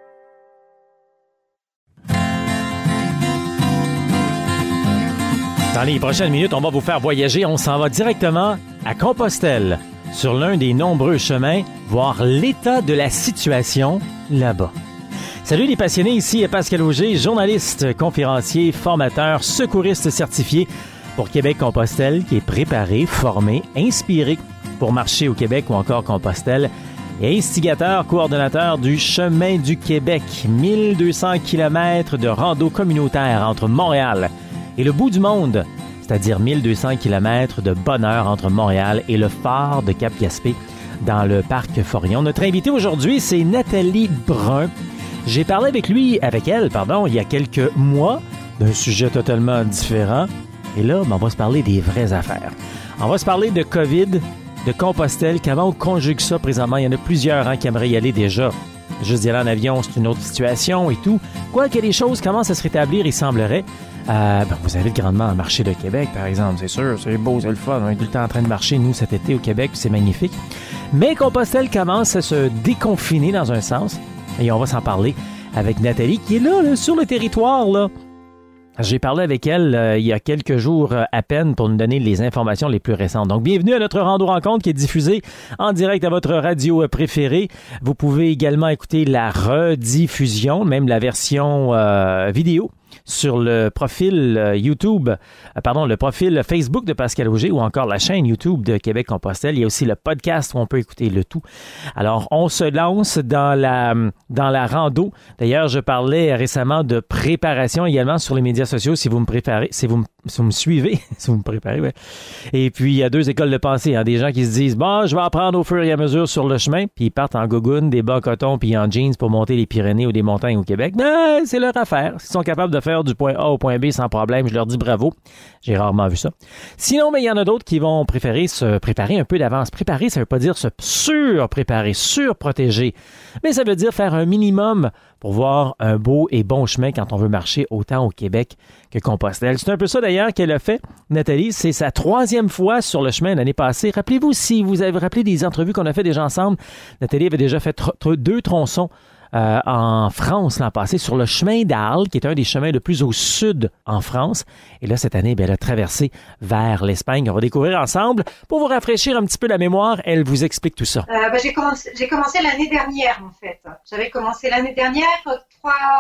Dans les prochaines minutes, on va vous faire voyager. On s'en va directement à Compostelle, sur l'un des nombreux chemins, voir l'état de la situation là-bas. Salut les passionnés, ici Pascal Auger, journaliste, conférencier, formateur, secouriste certifié pour Québec-Compostelle, qui est préparé, formé, inspiré pour marcher au Québec ou encore Compostelle, et instigateur, coordonnateur du Chemin du Québec, mille deux cents kilomètres de rando communautaire entre Montréal et le bout du monde, c'est-à-dire mille deux cents kilomètres de bonheur entre Montréal et le phare de Cap-Gaspé dans le parc Forillon. Notre invitée aujourd'hui, c'est Nathalie Brun. J'ai parlé avec lui, avec elle, pardon, il y a quelques mois d'un sujet totalement différent. Et là, ben, on va se parler des vraies affaires. On va se parler de COVID, de Compostelle, comment on conjugue ça présentement. Il y en a plusieurs hein, qui aimeraient y aller déjà. Juste y aller en avion, c'est une autre situation et tout. Quoique les choses commencent à se rétablir, il semblerait. Euh, ben, vous invite grandement à marcher de Québec, par exemple, c'est sûr, c'est beau, c'est le fun. On est tout le temps en train de marcher, nous, cet été au Québec, c'est magnifique. Mais Compostelle commence à se déconfiner dans un sens, et on va s'en parler avec Nathalie, qui est là, là sur le territoire, là. J'ai parlé avec elle euh, il y a quelques jours euh, à peine pour nous donner les informations les plus récentes. Donc, bienvenue à notre Rando Rencontre qui est diffusée en direct à votre radio préférée. Vous pouvez également écouter la rediffusion, même la version euh, vidéo, sur le profil euh, YouTube, euh, pardon, le profil Facebook de Pascal Auger ou encore la chaîne YouTube de Québec-Compostelle. Il y a aussi le podcast où on peut écouter le tout. Alors, on se lance dans la, dans la rando. D'ailleurs, je parlais récemment de préparation également sur les médias sociaux, si vous me préparez, si vous me, si vous me suivez, si vous me préparez, ouais. Et puis, il y a deux écoles de pensée, hein, des gens qui se disent, bon, je vais apprendre au fur et à mesure sur le chemin, puis ils partent en gogoune, des bas coton, puis en jeans pour monter les Pyrénées ou des montagnes au Québec. Ben, c'est leur affaire. S'ils sont capables de faire du point A au point B sans problème, je leur dis bravo. J'ai rarement vu ça. Sinon, mais il y en a d'autres qui vont préférer se préparer un peu d'avance. Préparer, ça veut pas dire se sur-préparer, sur-protéger, mais ça veut dire faire un minimum pour voir un beau et bon chemin quand on veut marcher autant au Québec que Compostelle. C'est un peu ça d'ailleurs qu'elle a fait, Nathalie. C'est sa troisième fois sur le chemin l'année passée. Rappelez-vous, si vous avez rappelé des entrevues qu'on a fait déjà ensemble, Nathalie avait déjà fait tr- tr- deux tronçons Euh, en France l'an passé, sur le chemin d'Arles, qui est un des chemins le plus au sud en France. Et là, cette année, ben, elle a traversé vers l'Espagne. On va découvrir ensemble. Pour vous rafraîchir un petit peu la mémoire, elle vous explique tout ça. Euh, ben, j'ai commencé, j'ai commencé l'année dernière, en fait. J'avais commencé l'année dernière, trois,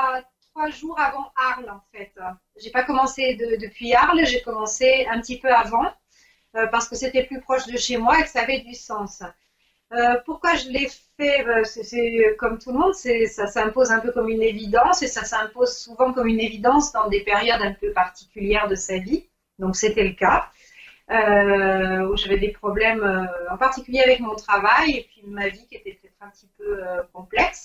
trois jours avant Arles, en fait. J'ai pas commencé de, depuis Arles, j'ai commencé un petit peu avant, euh, parce que c'était plus proche de chez moi et que ça avait du sens. Euh, pourquoi je l'ai fait? euh, c'est, c'est comme tout le monde, c'est, ça s'impose un peu comme une évidence, et ça s'impose souvent comme une évidence dans des périodes un peu particulières de sa vie. Donc c'était le cas, euh, où j'avais des problèmes, euh, en particulier avec mon travail, et puis ma vie qui était peut-être un petit peu euh, complexe.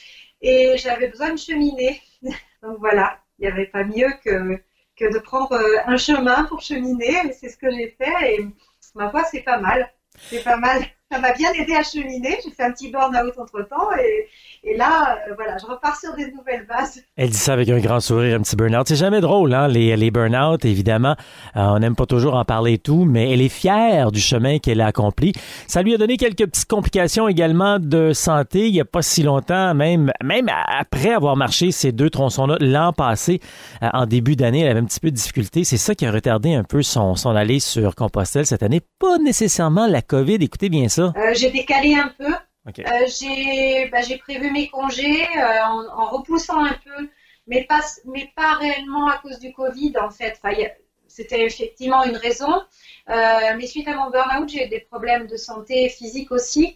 Et j'avais besoin de cheminer. Donc voilà, il n'y avait pas mieux que, que de prendre un chemin pour cheminer. C'est ce que j'ai fait et ma foi, c'est pas mal. C'est pas mal. Ça m'a bien aidé à cheminer. J'ai fait un petit burn-out entre-temps et, et là, euh, voilà, je repars sur des nouvelles bases. Elle dit ça avec un grand sourire, un petit burn-out. C'est jamais drôle, hein, les, les burn-out, évidemment. Euh, on n'aime pas toujours en parler et tout, mais elle est fière du chemin qu'elle a accompli. Ça lui a donné quelques petites complications également de santé. Il n'y a pas si longtemps, même, même après avoir marché ces deux tronçons-là l'an passé, euh, en début d'année, elle avait un petit peu de difficulté. C'est ça qui a retardé un peu son, son allée sur Compostelle cette année. Pas nécessairement la COVID, écoutez bien ça. Euh, j'ai décalé un peu. Okay. Euh, j'ai, bah, j'ai prévu mes congés euh, en, en repoussant un peu, mais pas, mais pas réellement à cause du Covid en fait. Enfin, y a, c'était effectivement une raison. Euh, mais suite à mon burn-out, j'ai eu des problèmes de santé physique aussi.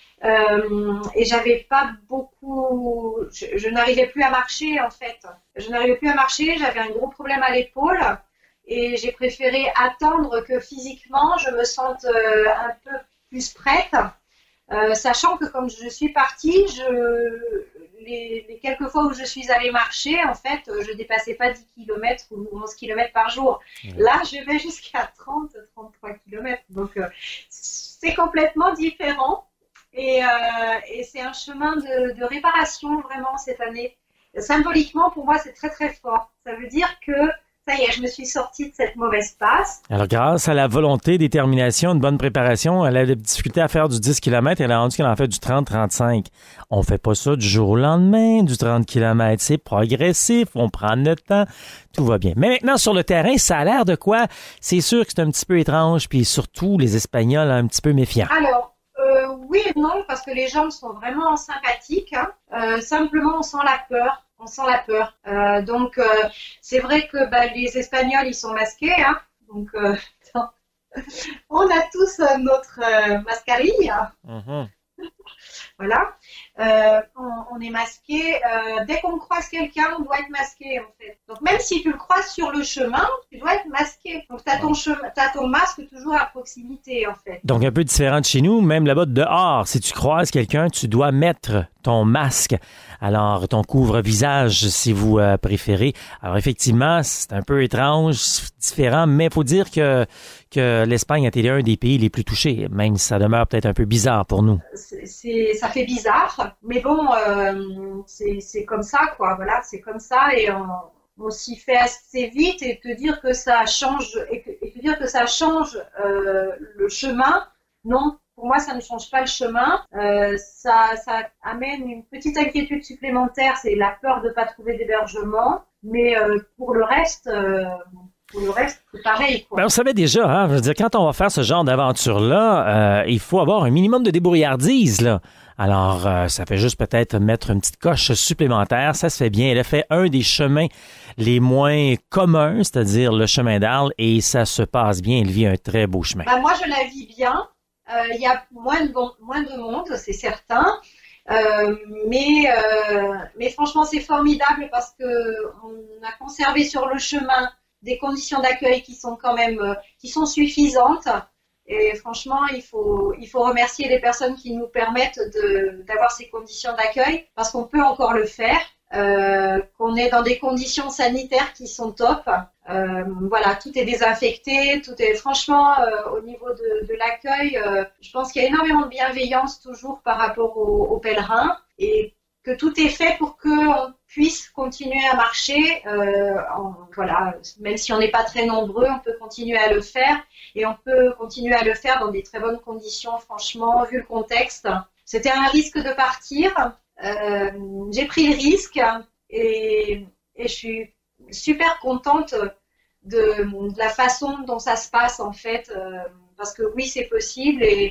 Euh, et j'avais pas beaucoup. Je, je n'arrivais plus à marcher en fait. Je n'arrivais plus à marcher. J'avais un gros problème à l'épaule. Et j'ai préféré attendre que physiquement je me sente euh, un peu plus prête, euh, sachant que comme je suis partie, je, les, les quelques fois où je suis allée marcher, en fait, je dépassais pas dix kilomètres ou onze kilomètres par jour. Mmh. Là, je vais jusqu'à trente à trente-trois kilomètres. Donc, euh, c'est complètement différent. Et, euh, et c'est un chemin de, de réparation, vraiment, cette année. Symboliquement, pour moi, c'est très, très fort. Ça veut dire que ça y est, je me suis sortie de cette mauvaise passe. Alors, grâce à la volonté, détermination, une bonne préparation, elle a des difficultés à faire du dix kilomètres. Elle a rendu qu'elle en fait du trente à trente-cinq. On fait pas ça du jour au lendemain, du trente kilomètres. C'est progressif, on prend notre temps, tout va bien. Mais maintenant, sur le terrain, ça a l'air de quoi? C'est sûr que c'est un petit peu étrange, puis surtout, les Espagnols un petit peu méfiants. Alors, euh, oui et non, parce que les gens sont vraiment sympathiques. Hein. Euh, simplement, on sent la peur. On sent la peur. Euh, donc, euh, c'est vrai que bah, les Espagnols, ils sont masqués. Hein. Donc, euh, on a tous euh, notre euh, mascarille. Mm-hmm. Voilà. Euh, on, on est masqué. Euh, dès qu'on croise quelqu'un, on doit être masqué, en fait. Donc, même si tu le croises sur le chemin, tu dois être masqué. Donc, tu as ton, chemin, t'as ton masque toujours à proximité, en fait. Donc, un peu différent de chez nous, même là-bas dehors, si tu croises quelqu'un, tu dois mettre ton masque. Alors, ton couvre-visage, si vous euh, préférez. Alors, effectivement, c'est un peu étrange, différent, mais il faut dire que, que l'Espagne a été un des pays les plus touchés, même si ça demeure peut-être un peu bizarre pour nous. C'est, c'est, ça fait bizarre, mais bon, euh, c'est, c'est comme ça, quoi. Voilà, c'est comme ça et on, on s'y fait assez vite et te dire que ça change, et, que, et te dire que ça change euh, le chemin, non. Pour moi, ça ne change pas le chemin. Euh, ça, ça amène une petite inquiétude supplémentaire, c'est la peur de ne pas trouver d'hébergement. Mais euh, pour le reste, euh, pour le reste, c'est pareil, quoi. Ben, on savait déjà, hein, je veux dire, quand on va faire ce genre d'aventure-là, euh, il faut avoir un minimum de débrouillardise, là. Alors, euh, ça fait juste peut-être mettre une petite coche supplémentaire. Ça se fait bien. Elle a fait un des chemins les moins communs, c'est-à-dire le chemin d'Arles, et ça se passe bien. Elle vit un très beau chemin. Ben, moi, je la vis bien. Il euh, y a moins de, bon, moins de monde, c'est certain, euh, mais, euh, mais franchement c'est formidable parce que on a conservé sur le chemin des conditions d'accueil qui sont quand même euh, qui sont suffisantes et franchement il faut il faut remercier les personnes qui nous permettent de d'avoir ces conditions d'accueil parce qu'on peut encore le faire. Euh, qu'on est dans des conditions sanitaires qui sont top. Euh, voilà, tout est désinfecté, tout est franchement euh, au niveau de, de l'accueil. Euh, je pense qu'il y a énormément de bienveillance toujours par rapport aux, aux pèlerins et que tout est fait pour qu'on puisse continuer à marcher. Euh, en, voilà, même si on n'est pas très nombreux, on peut continuer à le faire et on peut continuer à le faire dans des très bonnes conditions. Franchement, vu le contexte, c'était un risque de partir. Euh, j'ai pris le risque et, et je suis super contente de, de la façon dont ça se passe en fait, euh, parce que oui c'est possible et,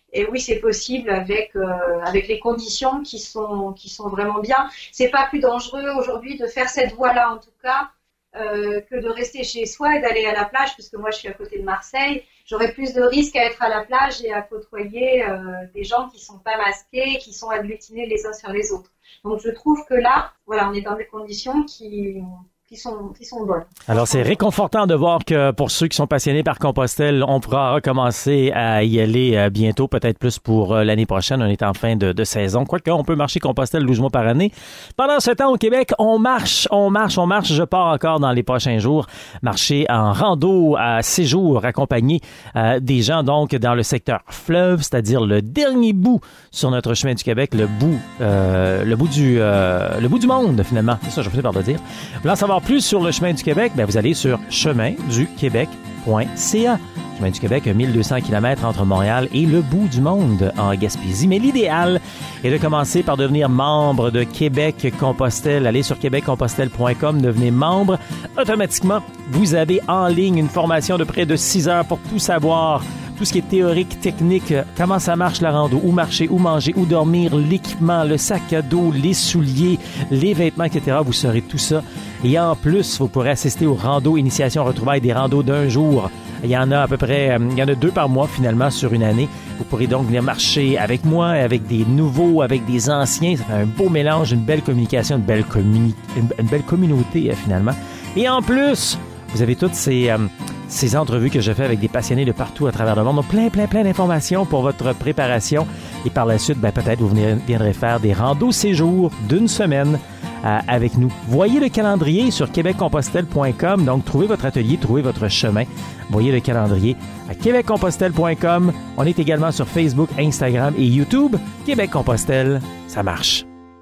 Et oui, c'est possible avec euh, avec les conditions qui sont qui sont vraiment bien. C'est pas plus dangereux aujourd'hui de faire cette voie-là en tout cas euh, que de rester chez soi et d'aller à la plage, puisque moi je suis à côté de Marseille. J'aurais plus de risques à être à la plage et à côtoyer euh, des gens qui sont pas masqués, qui sont agglutinés les uns sur les autres. Donc je trouve que là, voilà, on est dans des conditions qui Qui sont, qui sont bonnes. Alors, c'est réconfortant de voir que pour ceux qui sont passionnés par Compostelle, on pourra recommencer à y aller bientôt, peut-être plus pour l'année prochaine. On est en fin de, de saison. Quoique, on peut marcher Compostelle douze mois par année. Pendant ce temps, au Québec, on marche, on marche, on marche. Je pars encore dans les prochains jours marcher en rando à séjour, accompagné euh, des gens, donc, dans le secteur fleuve, c'est-à-dire le dernier bout sur notre chemin du Québec, le bout, euh, le bout du, euh, le bout du monde, finalement. C'est ça, je vais finir par le dire. Vous voulez en savoir plus sur le chemin du Québec, ben vous allez sur chemin du québec point c a. Chemin du Québec, mille deux cents kilomètres entre Montréal et le bout du monde en Gaspésie. Mais l'idéal est de commencer par devenir membre de Québec Compostelle. Allez sur québec compostelle point com, devenez membre. Automatiquement, vous avez en ligne une formation de près de six heures pour tout savoir. Tout ce qui est théorique, technique, comment ça marche la rando, où marcher, où manger, où dormir, l'équipement, le sac à dos, les souliers, les vêtements, et cetera. Vous saurez tout ça. Et en plus, vous pourrez assister aux randos initiation retrouvailles, des randos d'un jour. Il y en a à peu près, euh, il y en a deux par mois finalement sur une année. Vous pourrez donc venir marcher avec moi, avec des nouveaux, avec des anciens. Ça fait un beau mélange, une belle communication, une belle, communi- une, une belle communauté euh, finalement. Et en plus, vous avez toutes ces... Euh, ces entrevues que je fais avec des passionnés de partout à travers le monde. Donc, plein, plein, plein d'informations pour votre préparation. Et par la suite, ben, peut-être vous venez, viendrez faire des randos séjours d'une semaine euh, avec nous. Voyez le calendrier sur québec compostelle point com. Donc, trouvez votre atelier, trouvez votre chemin. Voyez le calendrier à québec compostelle point com. On est également sur Facebook, Instagram et YouTube. Québec Compostelle, ça marche.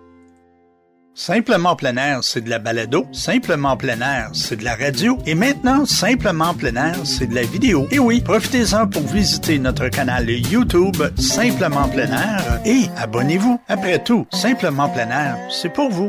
Simplement plein air, c'est de la balado. Simplement plein air, c'est de la radio. Et maintenant, Simplement plein air, c'est de la vidéo. Et oui, profitez-en pour visiter notre canal YouTube Simplement plein air et abonnez-vous. Après tout, Simplement plein air, c'est pour vous.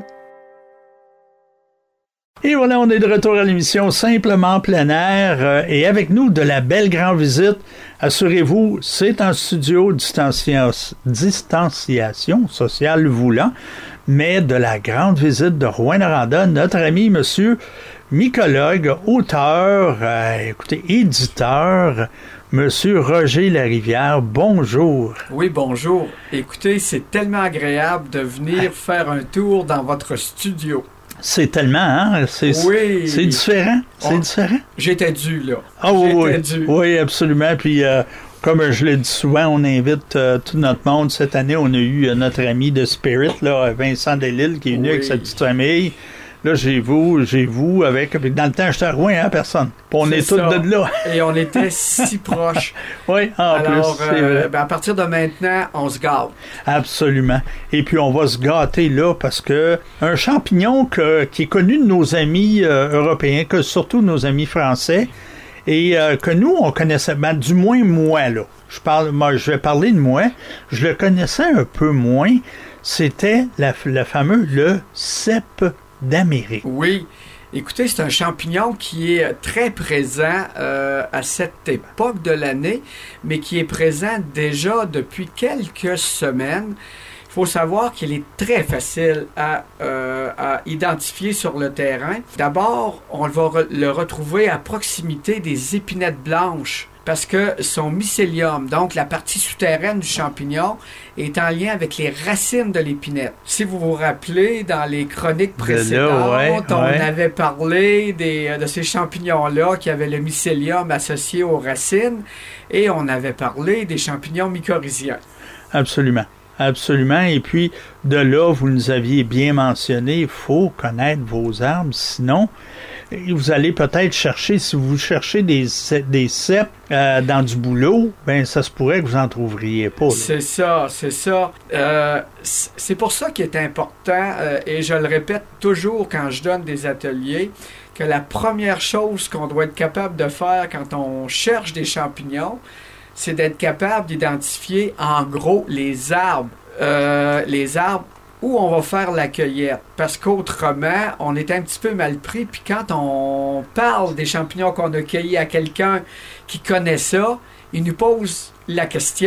Et voilà, on est de retour à l'émission Simplement plein air et avec nous de la belle grande visite. Assurez-vous, c'est un studio distancia... distanciation sociale voulant, mais de la grande visite de Rouyn-Noranda, notre ami monsieur mycologue, auteur, euh, écoutez, éditeur, monsieur Roger Larivière. Bonjour. Oui, bonjour. Écoutez, c'est tellement agréable de venir faire un tour dans votre studio. C'est tellement, hein? C'est, oui. C'est différent. C'est On... différent. J'étais dû, là. Ah oui, J'étais oui. dû. Oui, absolument. Puis, euh, comme je le dis souvent, on invite euh, tout notre monde. Cette année, on a eu euh, notre ami de Spirit, là, Vincent Delisle, qui est venu oui. avec sa petite famille. Là, j'ai vous, j'ai vous avec. Puis dans le temps, j'étais à Rouen, hein, personne. Puis on c'est est tous de là. Et on était si proches. Oui, en Alors, plus. C'est euh, vrai. Ben, à partir de maintenant, on se gâte. Absolument. Et puis, on va se gâter là parce que un champignon que, qui est connu de nos amis euh, européens, que surtout nos amis français, et euh, que nous, on connaissait, ben, du moins moi, là. Je parle, moi, je vais parler de moi. Je le connaissais un peu moins. C'était la, le fameux, le cèpe d'Amérique. Oui. Écoutez, c'est un champignon qui est très présent euh, à cette époque de l'année, mais qui est présent déjà depuis quelques semaines. Il faut savoir qu'il est très facile à, euh, à identifier sur le terrain. D'abord, on va re- le retrouver à proximité des épinettes blanches, parce que son mycélium, donc la partie souterraine du champignon, est en lien avec les racines de l'épinette. Si vous vous rappelez, dans les chroniques précédentes, là, ouais, on ouais. avait parlé des, de ces champignons-là qui avaient le mycélium associé aux racines, et on avait parlé des champignons mycorhiziens. Absolument. Absolument. Et puis, de là, vous nous aviez bien mentionné, il faut connaître vos arbres, sinon... Vous allez peut-être chercher, si vous cherchez des, des cèpes euh, dans du bouleau, ben ça se pourrait que vous n'en trouveriez pas. Là. C'est ça, c'est ça. Euh, c'est pour ça qu'il est important, euh, et je le répète toujours quand je donne des ateliers, que la première chose qu'on doit être capable de faire quand on cherche des champignons, c'est d'être capable d'identifier en gros les arbres. Euh, les arbres où on va faire la cueillette. Parce qu'autrement, on est un petit peu mal pris. Puis quand on parle des champignons qu'on a cueillis à quelqu'un qui connaît ça, il nous pose la question.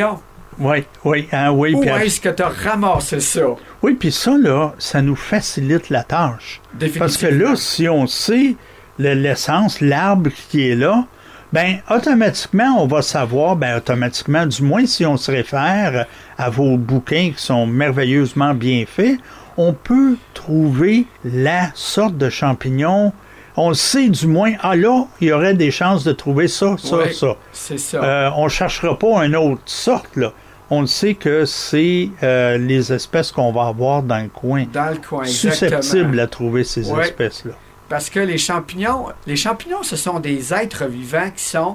Oui, oui, hein, oui. Où puis est-ce que tu as ramassé ça? Oui, puis ça, là, ça nous facilite la tâche. Parce que là, si on sait le- l'essence, l'arbre qui est là, ben automatiquement, on va savoir, ben automatiquement, du moins si on se réfère à vos bouquins qui sont merveilleusement bien faits, on peut trouver la sorte de champignon. On sait du moins, ah là, il y aurait des chances de trouver ça, ça, Oui, ça. c'est ça. Euh, on ne cherchera pas une autre sorte, là. On sait que c'est euh, les espèces qu'on va avoir dans le coin. Dans le coin, exactement. Susceptibles à trouver ces Oui. espèces-là. Parce que les champignons, les champignons, ce sont des êtres vivants qui sont,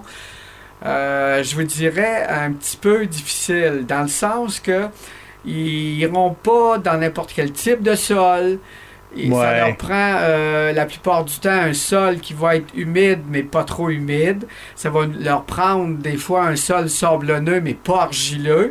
euh, je vous dirais, un petit peu difficiles, dans le sens que ils iront pas dans n'importe quel type de sol. Et Ouais. ça leur prend euh, la plupart du temps un sol qui va être humide, mais pas trop humide. Ça va leur prendre des fois un sol sablonneux, mais pas argileux.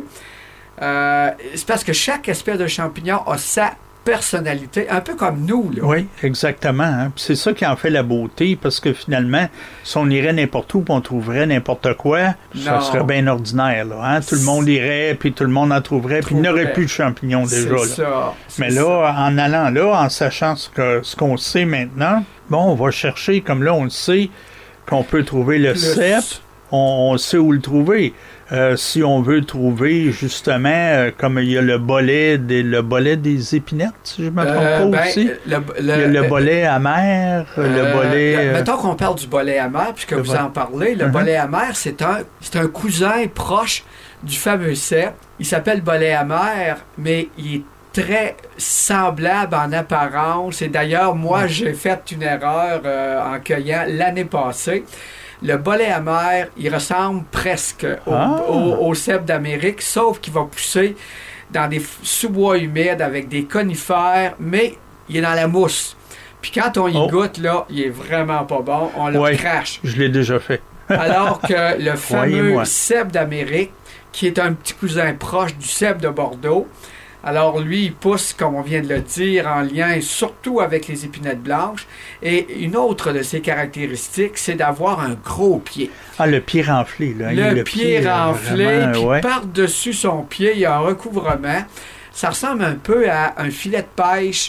Euh, c'est parce que chaque espèce de champignon a sa personnalité, un peu comme nous, là. Oui, exactement. Hein. Puis c'est ça qui en fait la beauté, parce que finalement, si on irait n'importe où et on trouverait n'importe quoi, ça Non. serait bien ordinaire. Là, hein. Tout le monde irait, puis tout le monde en trouverait, puis il n'y aurait Trouverait. plus de champignons déjà. C'est Là. ça. Mais c'est là, en allant là, en sachant ce que ce qu'on sait maintenant, bon, on va chercher, comme là, on le sait, qu'on peut trouver le Plus. cep, on, on sait où le trouver. Euh, si on veut trouver, justement, euh, comme il y a le bolet des, le bolet des épinettes, si je ne me trompe Euh, pas ben, aussi. le- il y a le le- bolet amer, le Euh, bolet... le- euh, Mettons qu'on parle du bolet amer, puisque le vous bo- en parlez. Le Mhm. bolet amer, c'est un, c'est un cousin proche du fameux cep. Il s'appelle bolet amer, mais il est très semblable en apparence. Et d'ailleurs, moi, j'ai fait une erreur euh, en cueillant l'année passée. Le bolet amer, il ressemble presque au, Ah. au- au cep d'Amérique, sauf qu'il va pousser dans des f- sous-bois humides avec des conifères, mais il est dans la mousse. Puis quand on y Oh. goûte, là, il est vraiment pas bon. On le Ouais. crache. Je l'ai déjà fait. Alors que le fameux Voyez-moi. cep d'Amérique, qui est un petit cousin proche du cep de Bordeaux, alors lui, il pousse, comme on vient de le dire, en lien surtout avec les épinettes blanches. Et une autre de ses caractéristiques, c'est d'avoir un gros pied. Ah, le pied renflé. Là. Il y a Le, pied euh, renflé, vraiment, puis ouais. par-dessus son pied, il y a un recouvrement. Ça ressemble un peu à un filet de pêche.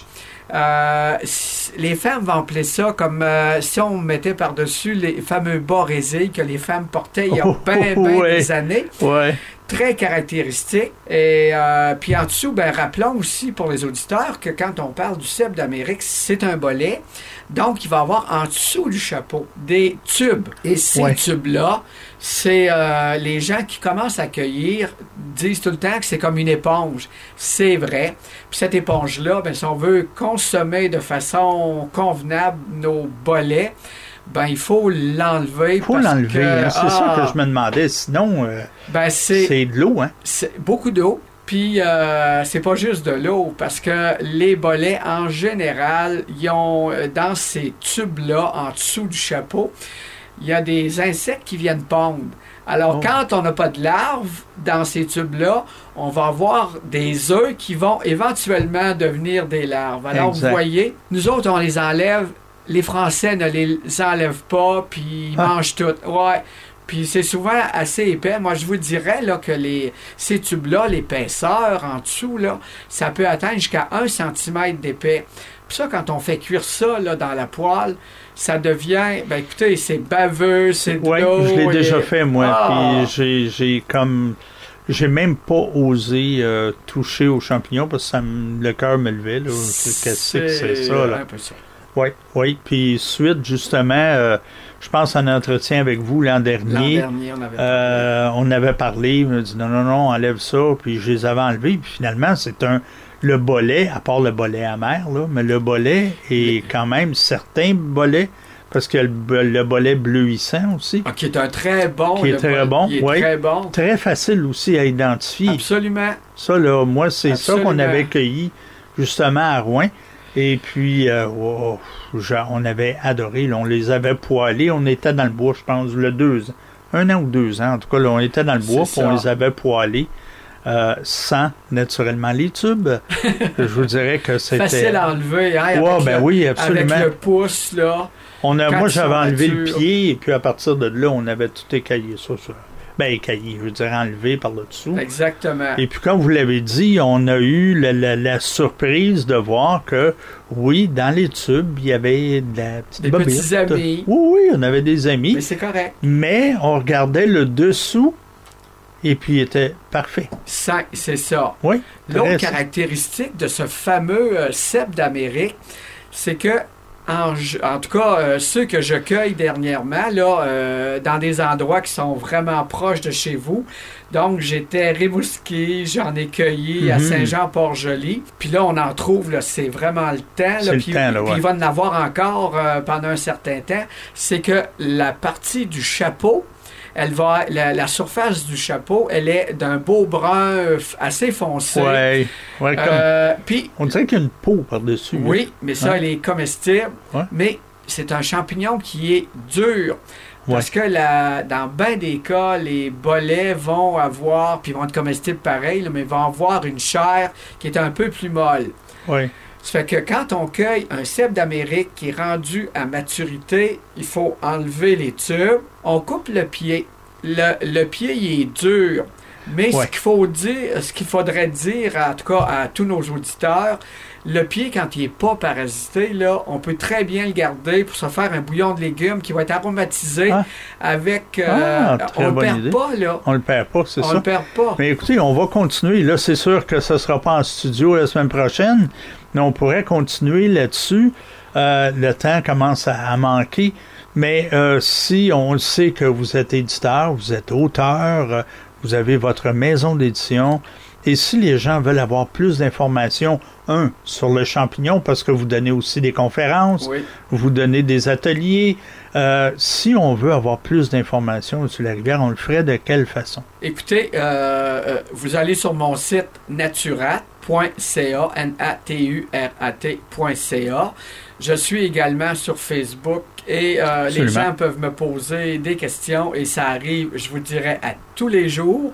Euh, s- les femmes vont appeler ça comme euh, si on mettait par-dessus les fameux bas résés que les femmes portaient il y a Oh, bien, bien ouais. des années. Ouais. Très caractéristique. Et euh, puis en dessous, ben, rappelons aussi pour les auditeurs que quand on parle du cep d'Amérique, c'est un bolet. Donc, il va avoir en dessous du chapeau des tubes. Et ces Ouais. tubes-là, c'est euh, les gens qui commencent à cueillir disent tout le temps que c'est comme une éponge. C'est vrai. Puis cette éponge-là, ben, si on veut consommer de façon convenable nos bolets, ben il faut l'enlever. Il faut parce l'enlever. que, hein. C'est ah, ça que je me demandais. Sinon, euh, ben, c'est c'est de l'eau. Hein? c'est beaucoup d'eau. Puis, euh, c'est pas juste de l'eau, parce que les bolets, en général, ils ont, euh, dans ces tubes-là, en dessous du chapeau, il y a des insectes qui viennent pondre. Alors, Oh. quand on n'a pas de larves dans ces tubes-là, on va avoir des œufs qui vont éventuellement devenir des larves. Alors, Exact. vous voyez, nous autres, on les enlève. Les Français ne les enlèvent pas, puis ils Ah. mangent tout. Ouais. Puis c'est souvent assez épais. Moi, je vous dirais là, que les, ces tubes-là, l'épaisseur en dessous, là, ça peut atteindre jusqu'à un centimètre d'épais. Puis ça, quand on fait cuire ça là, dans la poêle, ça devient... Ben écoutez, c'est baveux, c'est de Oui, l'eau. je l'ai et- déjà fait, moi. Ah! Puis j'ai, j'ai comme... J'ai même pas osé euh, toucher aux champignons parce que ça me- le cœur me levait. Là. Qu'est-ce que c'est ça? Là? un peu ça. Oui, oui. Puis suite, justement, euh, je pense en entretien avec vous l'an L'an dernier, dernier, on avait... euh, on avait parlé, il m'a dit non, non, non, enlève ça, puis je les avais enlevés, puis finalement, c'est un le bolet, à part le bolet amer, là, mais le bolet est quand même certains bolets, parce que le, le bolet bleuissant aussi, Ah, qui est un très bon... qui est le très bol- bon, Il est oui. très bon. Très facile aussi à identifier. Absolument. Ça, là, moi, c'est ça qu'on Absolument. avait cueilli justement à Rouen. Et puis, euh, oh, genre, on avait adoré. Là, on les avait poêlés. On était dans le bois, je pense, le deux ans. Un an ou deux ans. En tout cas, là, on était dans le bois, C'est puis on ça. les avait poêlés. Euh, sans, naturellement, les tubes. Je vous dirais que c'était... Facile à enlever, hein? Ouais, avec ben le- oui, absolument. Avec le pouce, là. On a, quand moi, ils j'avais sont enlevé le matures. pied, et puis à partir de là, on avait tout écaillé ça. ça. Ben, caillé, je veux dire enlevé par-là-dessous. Exactement. Et puis, comme vous l'avez dit, on a eu la, la, la surprise de voir que, oui, dans les tubes, il y avait de la petite Des bobite. petits amis. Oui, oui, on avait des amis. Mais c'est correct. Mais on regardait le dessous et puis il était parfait. Ça, c'est ça. Oui. L'autre caractéristique de ce fameux euh, cèpe d'Amérique, c'est que En, en tout cas, euh, ceux que je cueille dernièrement, là, euh, dans des endroits qui sont vraiment proches de chez vous. Donc, j'étais Rimouski, j'en ai cueilli mm-hmm. à Saint-Jean-Port-Joli. Puis là, on en trouve, là, c'est vraiment le temps. Là, c'est puis, le temps, là, ouais. Puis il va en avoir encore euh, pendant un certain temps. C'est que la partie du chapeau, elle va, la, la surface du chapeau, elle est d'un beau brun assez foncé. Ouais, ouais, comme, euh, puis, on dirait qu'il y a une peau par-dessus. Oui, là. mais ça, ouais. elle est comestible. Ouais. Mais c'est un champignon qui est dur. Parce ouais. que la, dans bien des cas, les bolets vont avoir, puis ils vont être comestibles pareil, là, mais ils vont avoir une chair qui est un peu plus molle. Oui. Ça fait que quand on cueille un cèpe d'Amérique qui est rendu à maturité, il faut enlever les tubes. On coupe le pied. Le, le pied, il est dur. Mais ouais. ce qu'il faut dire, ce qu'il faudrait dire, en tout cas à tous nos auditeurs, le pied, quand il n'est pas parasité, là, on peut très bien le garder pour se faire un bouillon de légumes qui va être aromatisé ah. avec... Euh, ah, on ne le perd idée. pas, là. On le perd pas, c'est on ça. On le perd pas. Mais écoutez, on va continuer. Là, c'est sûr que ce ne sera pas en studio la semaine prochaine, mais on pourrait continuer là-dessus. Euh, le temps commence à, à manquer. Mais euh, si on le sait que vous êtes éditeur, vous êtes auteur, euh, vous avez votre maison d'édition, et si les gens veulent avoir plus d'informations, un, sur le champignon, parce que vous donnez aussi des conférences, oui. vous donnez des ateliers, euh, si on veut avoir plus d'informations sur la rivière, on le ferait de quelle façon? Écoutez, euh, vous allez sur mon site naturat point c a, N A T U R A T point C A. Je suis également sur Facebook et euh, les gens peuvent me poser des questions et ça arrive, je vous dirais, à tous les jours.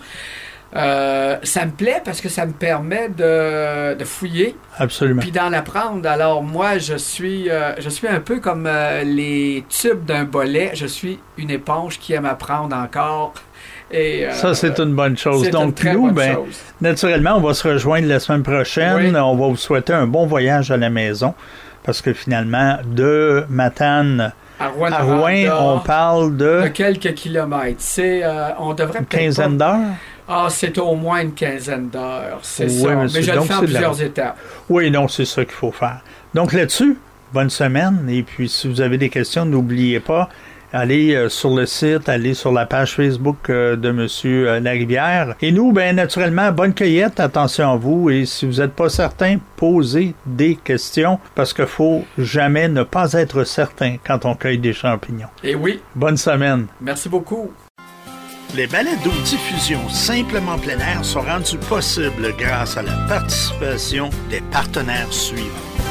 Euh, ça me plaît parce que ça me permet de, de fouiller. Absolument. Puis d'en apprendre. Alors moi, je suis, euh, je suis un peu comme euh, les tubes d'un bolet. Je suis une éponge qui aime apprendre encore. Et, euh, ça, c'est une bonne chose. Donc, nous, ben, chose. naturellement, on va se rejoindre la semaine prochaine. Oui. On va vous souhaiter un bon voyage à la maison. Parce que finalement, de Matane à Rouen, à Rouen on parle de... de quelques kilomètres. C'est, euh, on devrait une quinzaine pas... d'heures? Ah, c'est au moins une quinzaine d'heures. C'est oui, ça. Mais, mais je le fais en plusieurs la... étapes. Oui, non, c'est ça qu'il faut faire. Donc là-dessus, bonne semaine. Et puis, si vous avez des questions, n'oubliez pas, allez euh, sur le site, allez sur la page Facebook euh, de M. Euh, Larivière. Et nous, bien naturellement, bonne cueillette, attention à vous. Et si vous n'êtes pas certain, posez des questions parce qu'il faut jamais ne pas être certain quand on cueille des champignons. Et oui. Bonne semaine. Merci beaucoup. Les balados-diffusions Simplement plein air sont rendues possibles grâce à la participation des partenaires suivants.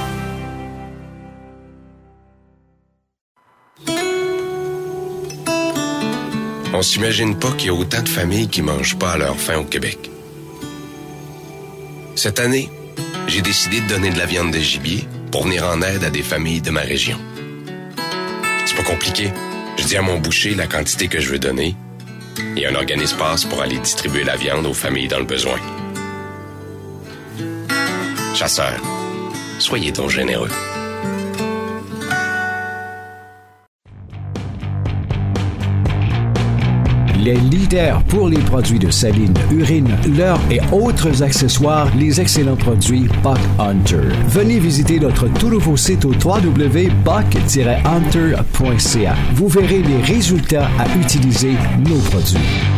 On s'imagine pas qu'il y a autant de familles qui mangent pas à leur faim au Québec. Cette année, j'ai décidé de donner de la viande de gibier pour venir en aide à des familles de ma région. C'est pas compliqué. Je dis à mon boucher la quantité que je veux donner et un organisme passe pour aller distribuer la viande aux familles dans le besoin. Chasseurs, soyez donc généreux. Les leaders pour les produits de saline, urine, leurre et autres accessoires, les excellents produits Buck Hunter. Venez visiter notre tout nouveau site au w w w point buck tiret hunter point c a. Vous verrez les résultats à utiliser nos produits.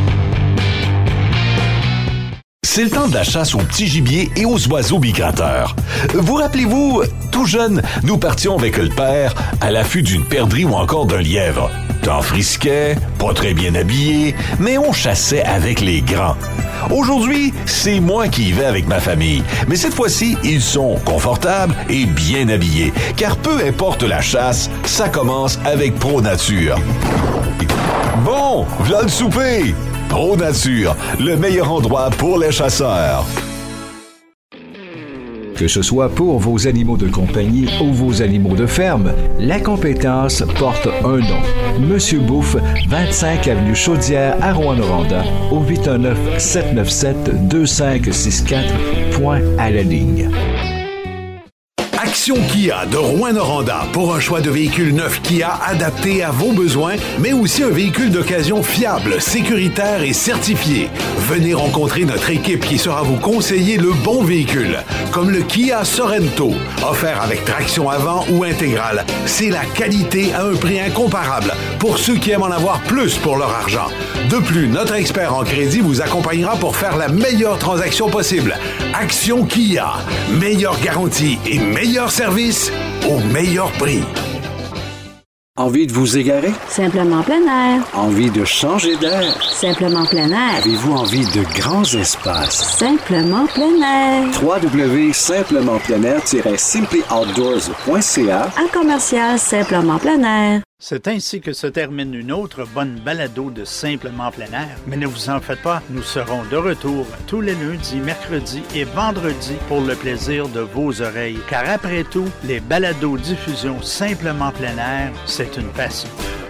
C'est le temps de la chasse aux petits gibiers et aux oiseaux migrateurs. Vous rappelez-vous, tout jeune, nous partions avec le père à l'affût d'une perdrix ou encore d'un lièvre. Temps frisquet, pas très bien habillé, mais on chassait avec les grands. Aujourd'hui, c'est moi qui y vais avec ma famille. Mais cette fois-ci, ils sont confortables et bien habillés. Car peu importe la chasse, ça commence avec Pro Nature. Bon, v'là le souper! Pro Nature, le meilleur endroit pour les chasseurs. Que ce soit pour vos animaux de compagnie ou vos animaux de ferme, la compétence porte un nom. Monsieur Bouffe, vingt-cinq avenue Chaudière à Rouyn-Noranda, au huit un neuf, sept neuf sept, deux cinq six quatre, point à la ligne. Action Kia de Rouyn-Noranda pour un choix de véhicules neufs Kia adaptés à vos besoins, mais aussi un véhicule d'occasion fiable, sécuritaire et certifié. Venez rencontrer notre équipe qui saura vous conseiller le bon véhicule, comme le Kia Sorento, offert avec traction avant ou intégrale. C'est la qualité à un prix incomparable pour ceux qui aiment en avoir plus pour leur argent. De plus, notre expert en crédit vous accompagnera pour faire la meilleure transaction possible. Action Kia, meilleure garantie et meilleur service au meilleur prix. Envie de vous égarer? Simplement plein air. Envie de changer d'air? Simplement plein air. Avez-vous envie de grands espaces? Simplement plein air. w w w point simplement plein air tiret simply outdoors point c a À commercial Simplement plein air. C'est ainsi que se termine une autre bonne balado de Simplement plein air. Mais ne vous en faites pas, nous serons de retour tous les lundis, mercredis et vendredis pour le plaisir de vos oreilles. Car après tout, les balados diffusion Simplement plein air, c'est une passion.